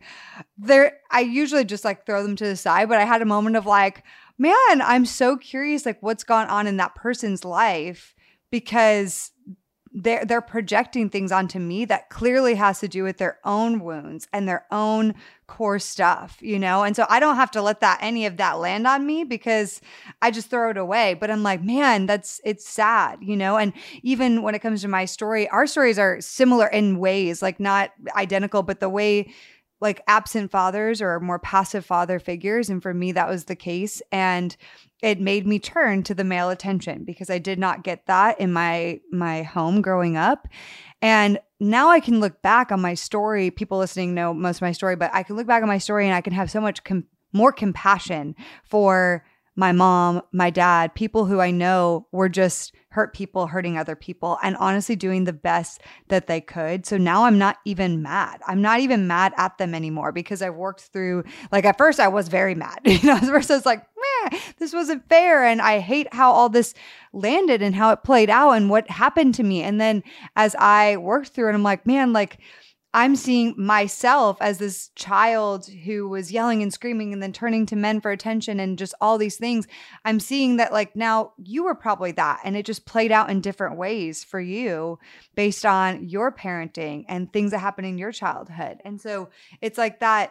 I usually just like throw them to the side. But I had a moment of like, man, I'm so curious, like what's gone on in that person's life, because they're projecting things onto me that clearly has to do with their own wounds and their own core stuff, And so I don't have to let any of that land on me because I just throw it away. But I'm like, man, it's sad, And even when it comes to my story, our stories are similar in ways, like not identical, but the way like absent fathers or more passive father figures. And for me, that was the case. And it made me turn to the male attention because I did not get that in my home growing up. And now I can look back on my story. People listening know most of my story, but I can look back on my story and I can have so much more compassion for my mom, my dad, people who I know were just hurt people hurting other people and honestly doing the best that they could. So now I'm not even mad. I'm not even mad at them anymore because I worked through, like at first I was very mad. At first I was like, this wasn't fair. And I hate how all this landed and how it played out and what happened to me. And then as I worked through it, I'm like, man, like I'm seeing myself as this child who was yelling and screaming and then turning to men for attention and just all these things. I'm seeing that like now you were probably that and it just played out in different ways for you based on your parenting and things that happened in your childhood. And so it's like that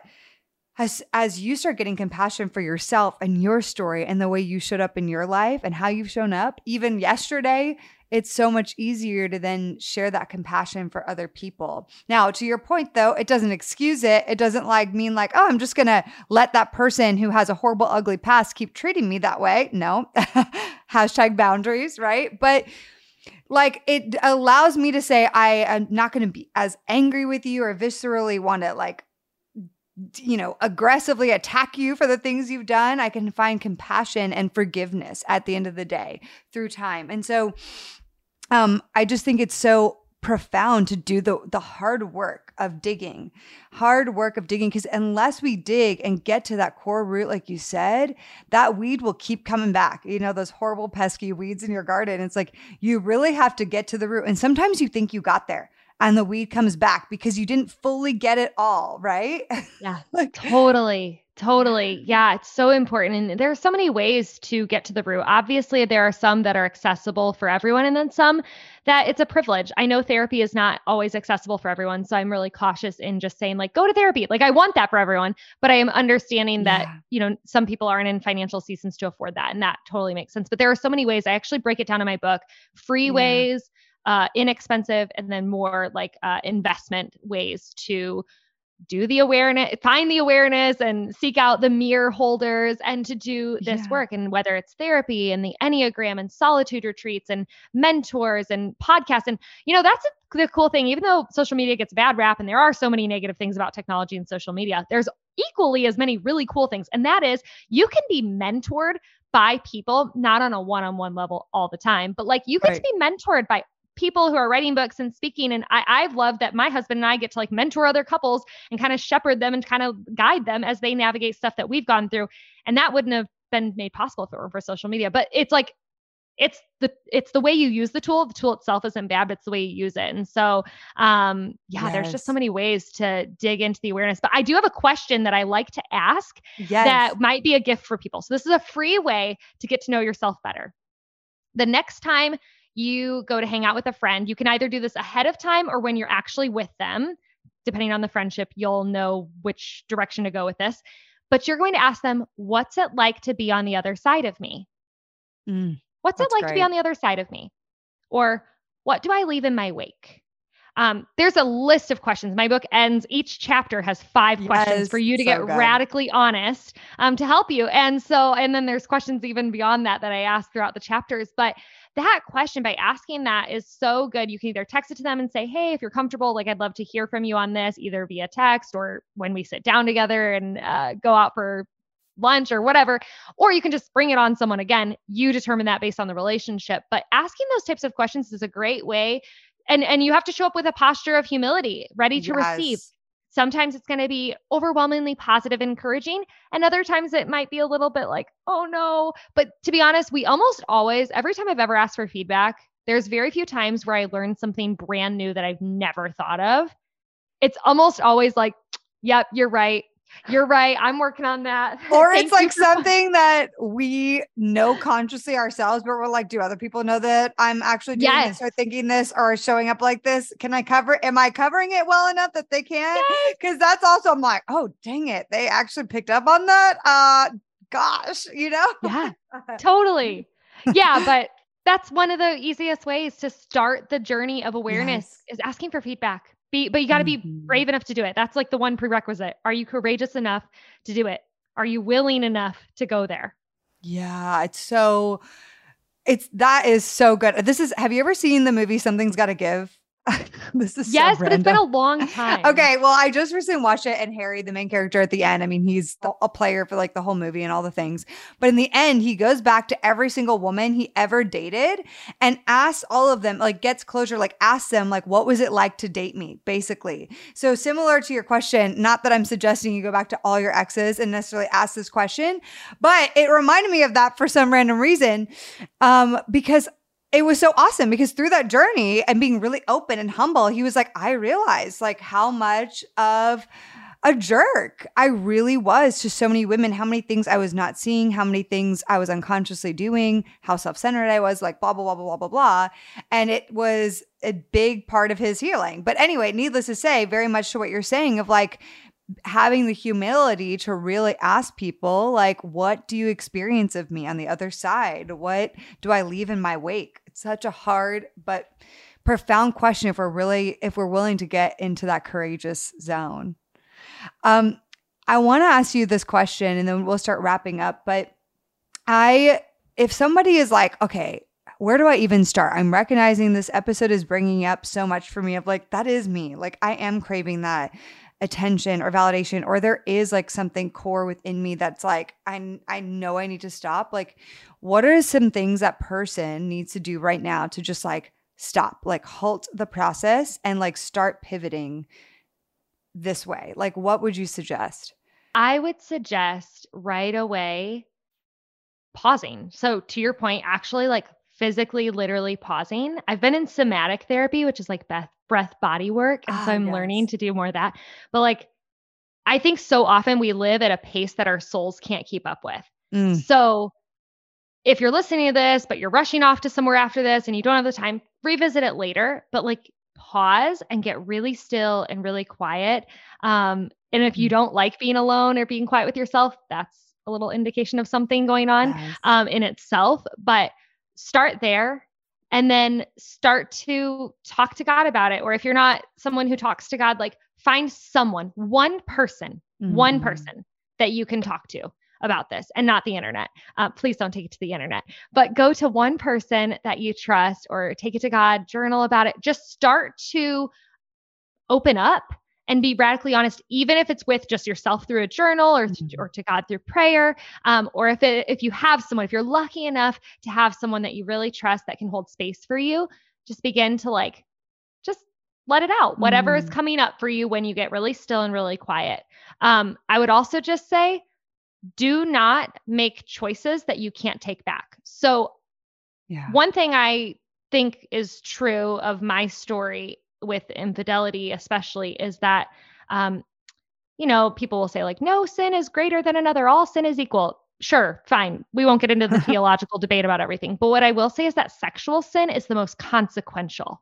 as you start getting compassion for yourself and your story and the way you showed up in your life and how you've shown up, even yesterday, it's so much easier to then share that compassion for other people. Now, to your point, though, it doesn't excuse it. It doesn't mean oh, I'm just going to let that person who has a horrible, ugly past keep treating me that way. No, hashtag boundaries, right? But like it allows me to say, I am not going to be as angry with you or viscerally want to aggressively attack you for the things you've done. I can find compassion and forgiveness at the end of the day through time. And so I just think it's so profound to do the hard work of digging, because unless we dig and get to that core root, like you said, that weed will keep coming back. Those horrible pesky weeds in your garden. It's like, you really have to get to the root. And sometimes you think you got there and the weed comes back because you didn't fully get it all, right? Yeah, totally. Totally. Yeah, it's so important. And there are so many ways to get to the root. Obviously, there are some that are accessible for everyone, and then some that it's a privilege. I know therapy is not always accessible for everyone. So I'm really cautious in just saying, like, go to therapy. Like, I want that for everyone, but I am understanding that, some people aren't in financial seasons to afford that. And that totally makes sense. But there are so many ways. I actually break it down in my book: free ways, inexpensive, and then more like investment ways to do the awareness, find the awareness and seek out the mirror holders and to do this work. And whether it's therapy and the Enneagram and solitude retreats and mentors and podcasts. And, that's the cool thing. Even though social media gets a bad rap and there are so many negative things about technology and social media, there's equally as many really cool things. And that is, you can be mentored by people, not on a one-on-one level all the time, but like you get to be mentored by people who are writing books and speaking. And I've loved that my husband and I get to like mentor other couples and kind of shepherd them and kind of guide them as they navigate stuff that we've gone through. And that wouldn't have been made possible if it were for social media. But it's like, it's the way you use the tool. The tool itself isn't bad, but it's the way you use it. And so, there's just so many ways to dig into the awareness. But I do have a question that I like to ask that might be a gift for people. So this is a free way to get to know yourself better. The next time you go to hang out with a friend, you can either do this ahead of time or when you're actually with them. Depending on the friendship, you'll know which direction to go with this. But you're going to ask them, what's it like to be on the other side of me? What's it like to be on the other side of me? Or what do I leave in my wake? There's a list of questions. My book ends, each chapter has 5 questions for you to get radically honest to help you. And then there's questions even beyond that I ask throughout the chapters. But that question, by asking that, is so good. You can either text it to them and say, hey, if you're comfortable, like, I'd love to hear from you on this, either via text or when we sit down together and go out for lunch or whatever, or you can just bring it on someone. Again, you determine that based on the relationship. But asking those types of questions is a great way. And you have to show up with a posture of humility, ready to receive. Sometimes it's going to be overwhelmingly positive and encouraging. And other times it might be a little bit like, oh no. But to be honest, we almost always, every time I've ever asked for feedback, there's very few times where I learned something brand new that I've never thought of. It's almost always like, yep, you're right. You're right. I'm working on that. Or it's like something that we know consciously ourselves, but we're like, do other people know that I'm actually doing this or thinking this or showing up like this? Am I covering it well enough that they can't? Because that's also, I'm like, oh, dang it. They actually picked up on that. Gosh, Yeah, totally. Yeah. But that's one of the easiest ways to start the journey of awareness is asking for feedback. But you got to be brave enough to do it. That's like the one prerequisite. Are you courageous enough to do it? Are you willing enough to go there? Yeah, that is so good. Have you ever seen the movie Something's Gotta Give? This is yes, but it's been a long time. Okay, well, I just recently watched it, and Harry, the main character at the end, I mean, he's a player for like the whole movie and all the things. But in the end, he goes back to every single woman he ever dated and asks all of them, like gets closure, like asks them, like, what was it like to date me, basically. So similar to your question, not that I'm suggesting you go back to all your exes and necessarily ask this question, but it reminded me of that for some random reason, because it was so awesome, because through that journey and being really open and humble, he was like, I realized like how much of a jerk I really was to so many women, how many things I was not seeing, how many things I was unconsciously doing, how self-centered I was, like blah, blah, blah, blah, blah, blah. And it was a big part of his healing. But anyway, needless to say, very much to what you're saying of like, having the humility to really ask people, like, what do you experience of me on the other side? What do I leave in my wake? It's such a hard but profound question if we're willing to get into that courageous zone. I want to ask you this question and then we'll start wrapping up. But if somebody is like, okay, where do I even start? I'm recognizing this episode is bringing up so much for me of like, that is me. Like, I am craving that attention or validation, or there is like something core within me that's like, I know I need to stop. Like, what are some things that person needs to do right now to just like stop, like halt the process and like start pivoting this way? Like, what would you suggest? I would suggest right away pausing. So to your point, actually like physically, literally pausing. I've been in somatic therapy, which is like breath body work. And so I'm learning to do more of that. But like I think so often we live at a pace that our souls can't keep up with. Mm. So if you're listening to this, but you're rushing off to somewhere after this and you don't have the time, revisit it later, but like pause and get really still and really quiet. And if you don't like being alone or being quiet with yourself, that's a little indication of something going on Yes. in itself. But start there and then start to talk to God about it. Or if you're not someone who talks to God, like find someone, one person that you can talk to about this and not the internet. Please don't take it to the internet, but go to one person that you trust or take it to God, journal about it. Just start to open up and be radically honest, even if it's with just yourself through a journal or to God through prayer. Or if you have someone, if you're lucky enough to have someone that you really trust that can hold space for you, just begin to just let it out, whatever is coming up for you when you get really still and really quiet. I would also just say, do not make choices that you can't take back. So one thing I think is true of my story with infidelity, especially, is that, people will say like, no sin is greater than another. All sin is equal. Sure, fine. We won't get into the theological debate about everything. But what I will say is that sexual sin is the most consequential.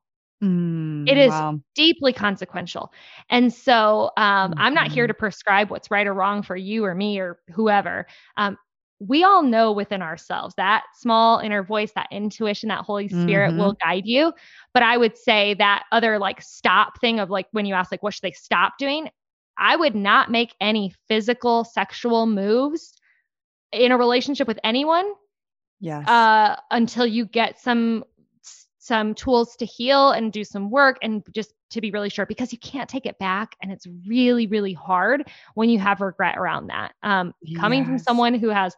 It is deeply consequential. And so I'm not here to prescribe what's right or wrong for you or me or whoever. We all know within ourselves that small inner voice, that intuition, that Holy Spirit will guide you. But I would say that other stop thing of when you ask, what should they stop doing? I would not make any physical sexual moves in a relationship with anyone. Yes. Until you get some tools to heal and do some work and just to be really sure, because you can't take it back. And it's really, really hard when you have regret around that. Coming from someone who has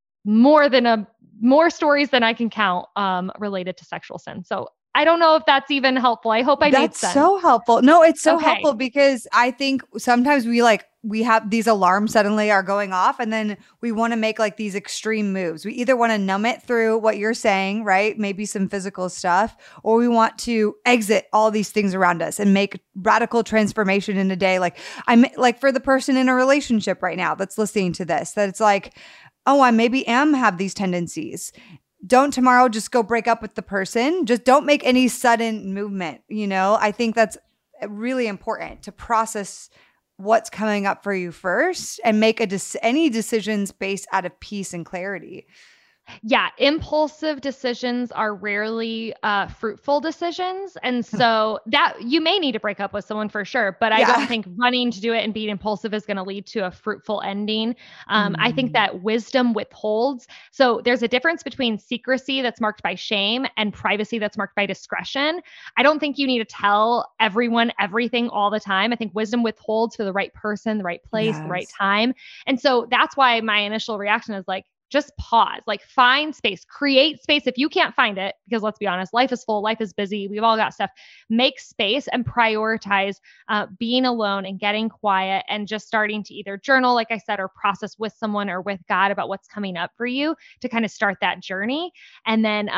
more stories than I can count related to sexual sin. So I don't know if that's even helpful. I hope I made sense. That's so helpful. No, it's so helpful because I think sometimes we have these alarms suddenly are going off and then we want to make these extreme moves. We either want to numb it through what you're saying, right? Maybe some physical stuff, or we want to exit all these things around us and make radical transformation in a day. I'm for the person in a relationship right now that's listening to this, that it's oh, I maybe have these tendencies. Don't tomorrow just go break up with the person. Just don't make any sudden movement. I think that's really important to process what's coming up for you first and make any decisions based out of peace and clarity. Yeah. Impulsive decisions are rarely fruitful decisions. And so that you may need to break up with someone for sure, but I don't think running to do it and being impulsive is going to lead to a fruitful ending. I think that wisdom withholds. So there's a difference between secrecy that's marked by shame and privacy that's marked by discretion. I don't think you need to tell everyone everything all the time. I think wisdom withholds for the right person, the right place, the right time. And so that's why my initial reaction is just pause, find space, create space. If you can't find it, because let's be honest, life is full, life is busy. We've all got stuff. Make space and prioritize being alone and getting quiet and just starting to either journal, like I said, or process with someone or with God about what's coming up for you to kind of start that journey. And then,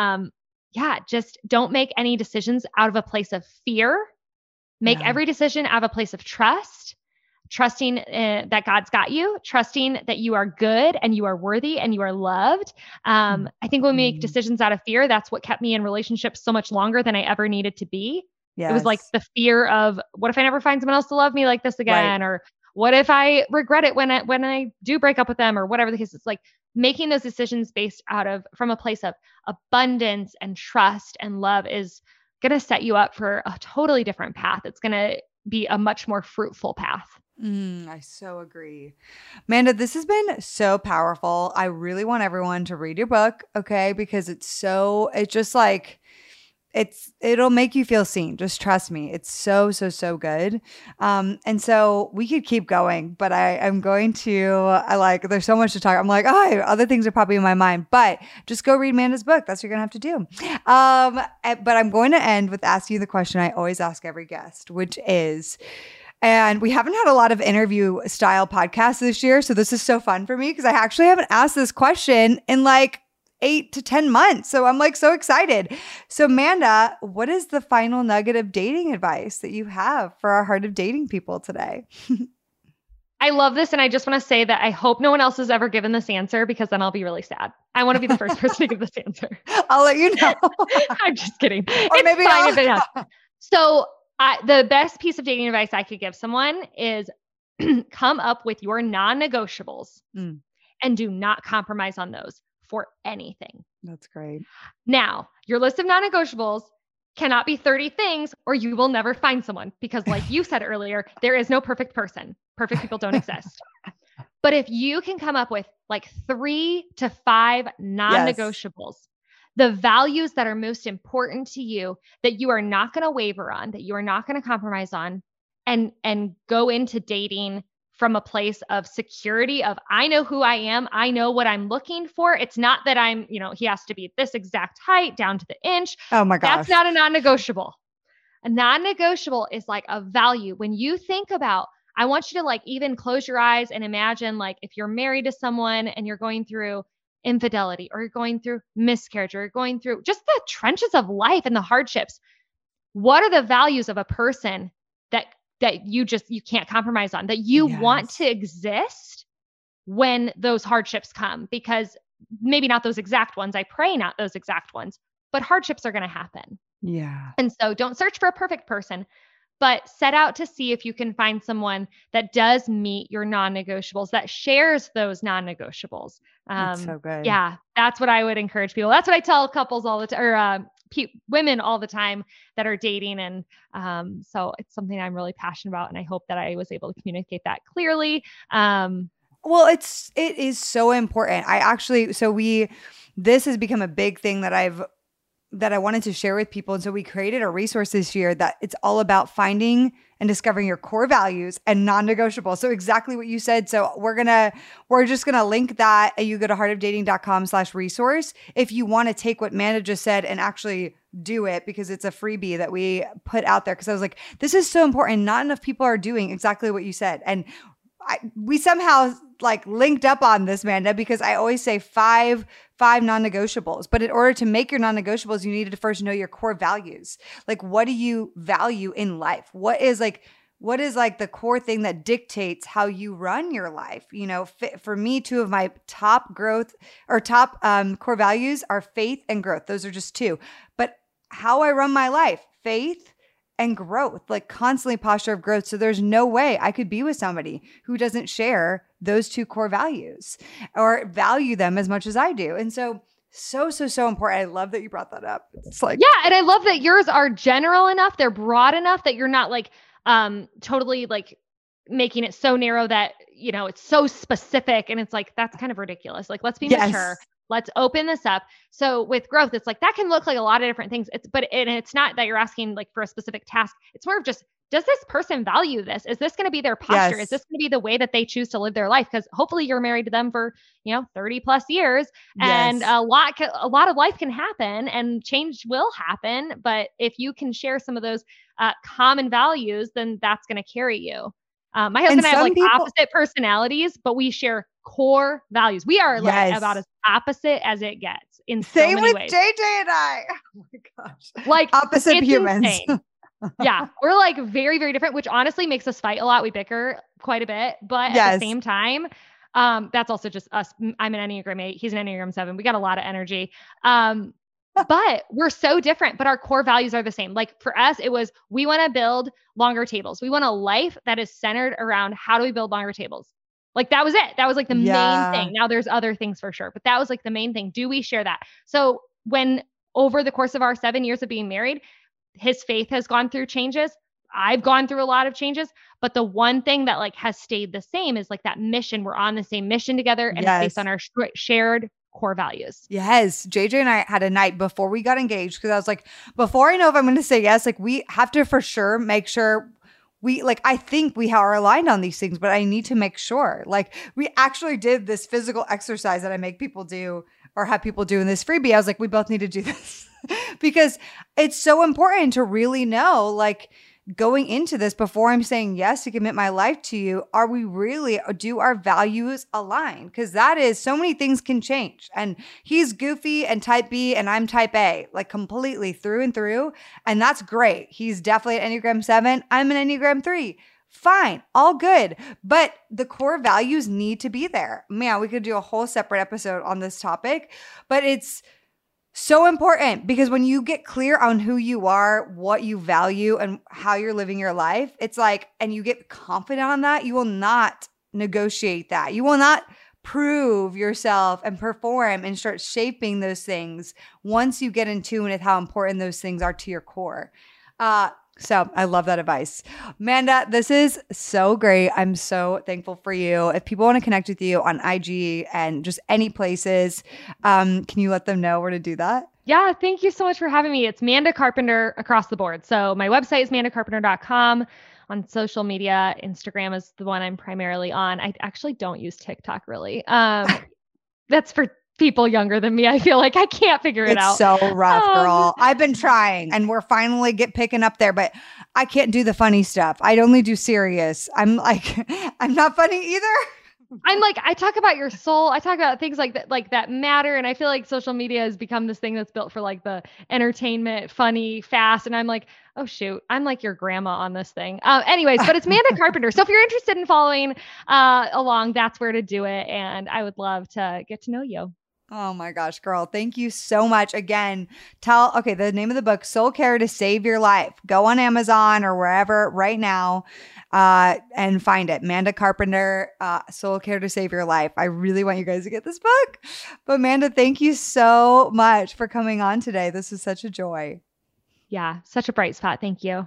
just don't make any decisions out of a place of fear. Make every decision out of a place of trust. Trusting that God's got you, trusting that you are good and you are worthy and you are loved. I think when we make decisions out of fear, that's what kept me in relationships so much longer than I ever needed to be. Yes. It was the fear of, what if I never find someone else to love me like this again? Right. Or what if I regret it when I do break up with them, or whatever the case. It's making those decisions based from a place of abundance and trust and love is going to set you up for a totally different path. It's going to be a much more fruitful path. I so agree. Amanda, this has been so powerful. I really want everyone to read your book, okay? Because it'll make you feel seen. Just trust me. It's so, so, so good. And so we could keep going, but I'm going to, there's so much to talk. I'm other things are probably in my mind, but just go read Amanda's book. That's what you're going to have to do. But I'm going to end with asking you the question I always ask every guest, which is, and we haven't had a lot of interview style podcasts this year. So this is so fun for me because I actually haven't asked this question in 8 to 10 months. So I'm so excited. So Amanda, what is the final nugget of dating advice that you have for our Heart of Dating people today? I love this. And I just want to say that I hope no one else has ever given this answer because then I'll be really sad. I want to be the first person to give this answer. I'll let you know. I'm just kidding. Or it's maybe fine not. if it has. So the best piece of dating advice I could give someone is come up with your non-negotiables and do not compromise on those for anything. That's great. Now, your list of non-negotiables cannot be 30 things or you will never find someone because like you said earlier, there is no perfect person. Perfect people don't exist. But if you can come up with like 3 to 5 non-negotiables, the values that are most important to you that you are not going to waver on, that you are not going to compromise on, and go into dating from a place of security of, I know who I am. I know what I'm looking for. It's not that I'm, he has to be this exact height down to the inch. Oh my gosh. That's not a non-negotiable. A non-negotiable is like a value. When you think about, I want you to like even close your eyes and imagine like if you're married to someone and you're going through infidelity or you're going through miscarriage or you're going through just the trenches of life and the hardships. What are the values of a person that you can't compromise on, that you want to exist when those hardships come? Because maybe not those exact ones. I pray not those exact ones, but hardships are going to happen. Yeah. And so don't search for a perfect person, but set out to see if you can find someone that does meet your non-negotiables, that shares those non-negotiables. That's so good. Yeah, that's what I would encourage people. That's what I tell couples all the time, or women all the time that are dating. And so it's something I'm really passionate about. And I hope that I was able to communicate that clearly. Well, it is so important. This has become a big thing that I wanted to share with people. And so we created a resource this year that it's all about finding and discovering your core values and non-negotiable. So exactly what you said. So we're just going to link that. You go to heartofdating.com/resource. If you want to take what Amanda just said and actually do it, because it's a freebie that we put out there. Cause I was like, this is so important. Not enough people are doing exactly what you said. And we somehow like linked up on this, Amanda, because I always say five non-negotiables. But in order to make your non-negotiables, you need to first know your core values. Like, what do you value in life? What is like the core thing that dictates how you run your life? For me, 2 of my top core values are faith and growth. Those are just 2. But how I run my life, faith and growth, like constantly posture of growth. So there's no way I could be with somebody who doesn't share those 2 core values or value them as much as I do. And so important. I love that you brought that up. It's like, yeah. And I love that yours are general enough. They're broad enough that you're not like, totally like making it so narrow that, it's so specific. And it's like, that's kind of ridiculous. Like, let's be mature. Let's open this up. So with growth, it's like, that can look like a lot of different things. It's not that you're asking like for a specific task. It's more of just, does this person value this? Is this going to be their posture? Yes. Is this going to be the way that they choose to live their life? Because hopefully you're married to them for, 30 plus years, and a lot of life can happen and change will happen. But if you can share some of those common values, then that's going to carry you. My husband and I have like opposite personalities, but we share core values. We are like about as opposite as it gets in so many ways. Same with JJ and I. Oh my gosh. Like opposite humans. Yeah. We're like very, very different, which honestly makes us fight a lot. We bicker quite a bit, but at the same time, that's also just us. I'm an Enneagram 8. He's an Enneagram 7. We got a lot of energy. But we're so different, but our core values are the same. Like for us, it was, we want to build longer tables. We want a life that is centered around how do we build longer tables? Like that was it. That was like the main thing. Now there's other things for sure, but that was like the main thing. Do we share that? So when over the course of our 7 years of being married, his faith has gone through changes. I've gone through a lot of changes, but the one thing that like has stayed the same is like that mission. We're on the same mission together, and it's based on our shared core values. Yes. JJ and I had a night before we got engaged, because I was like, before I know if I'm going to say yes, like we have to for sure make sure I think we are aligned on these things, but I need to make sure. Like we actually did this physical exercise that I make people do or have people do in this freebie. I was like, we both need to do this because it's so important to really know, like, going into this before I'm saying yes to commit my life to you, do our values align? Because that is, so many things can change. And he's goofy and type B and I'm type A, like completely through and through. And that's great. He's definitely an Enneagram 7. I'm an Enneagram 3. fine, all good. But the core values need to be there. Man, we could do a whole separate episode on this topic, but it's so important because when you get clear on who you are, what you value, and how you're living your life, it's like, and you get confident on that, you will not negotiate that. You will not prove yourself and perform and start shaping those things once you get in tune with how important those things are to your core. So I love that advice. Amanda, this is so great. I'm so thankful for you. If people want to connect with you on IG and just any places, can you let them know where to do that? Yeah, thank you so much for having me. It's Manda Carpenter across the board. So my website is mandacarpenter.com. On social media, Instagram is the one I'm primarily on. I actually don't use TikTok really. That's for people younger than me. I feel like I can't figure it out. It's so rough, girl. I've been trying and we're finally picking up there, but I can't do the funny stuff. I'd only do serious. I'm not funny either. I talk about your soul. I talk about things like that matter. And I feel like social media has become this thing that's built for like the entertainment, funny, fast. And I'm like, oh shoot, I'm like your grandma on this thing. Anyways, but it's Manda Carpenter. So if you're interested in following along, that's where to do it. And I would love to get to know you. Oh my gosh, girl. Thank you so much. Again, the name of the book, Soul Care to Save Your Life. Go on Amazon or wherever right now and find it. Manda Carpenter, Soul Care to Save Your Life. I really want you guys to get this book. But Amanda, thank you so much for coming on today. This is such a joy. Yeah, such a bright spot. Thank you.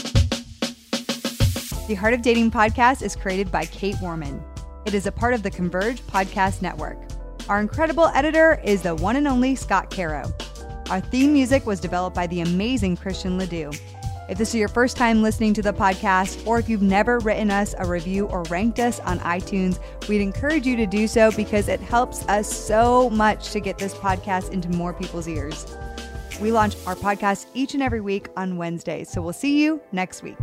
The Heart of Dating podcast is created by Kate Worman. It is a part of the Converge Podcast Network. Our incredible editor is the one and only Scott Caro. Our theme music was developed by the amazing Christian Ledoux. If this is your first time listening to the podcast, or if you've never written us a review or ranked us on iTunes, we'd encourage you to do so because it helps us so much to get this podcast into more people's ears. We launch our podcast each and every week on Wednesdays, so we'll see you next week.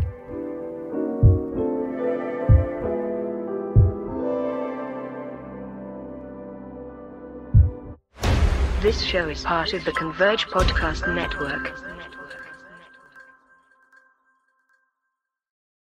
This show is part of the Converge Podcast Network.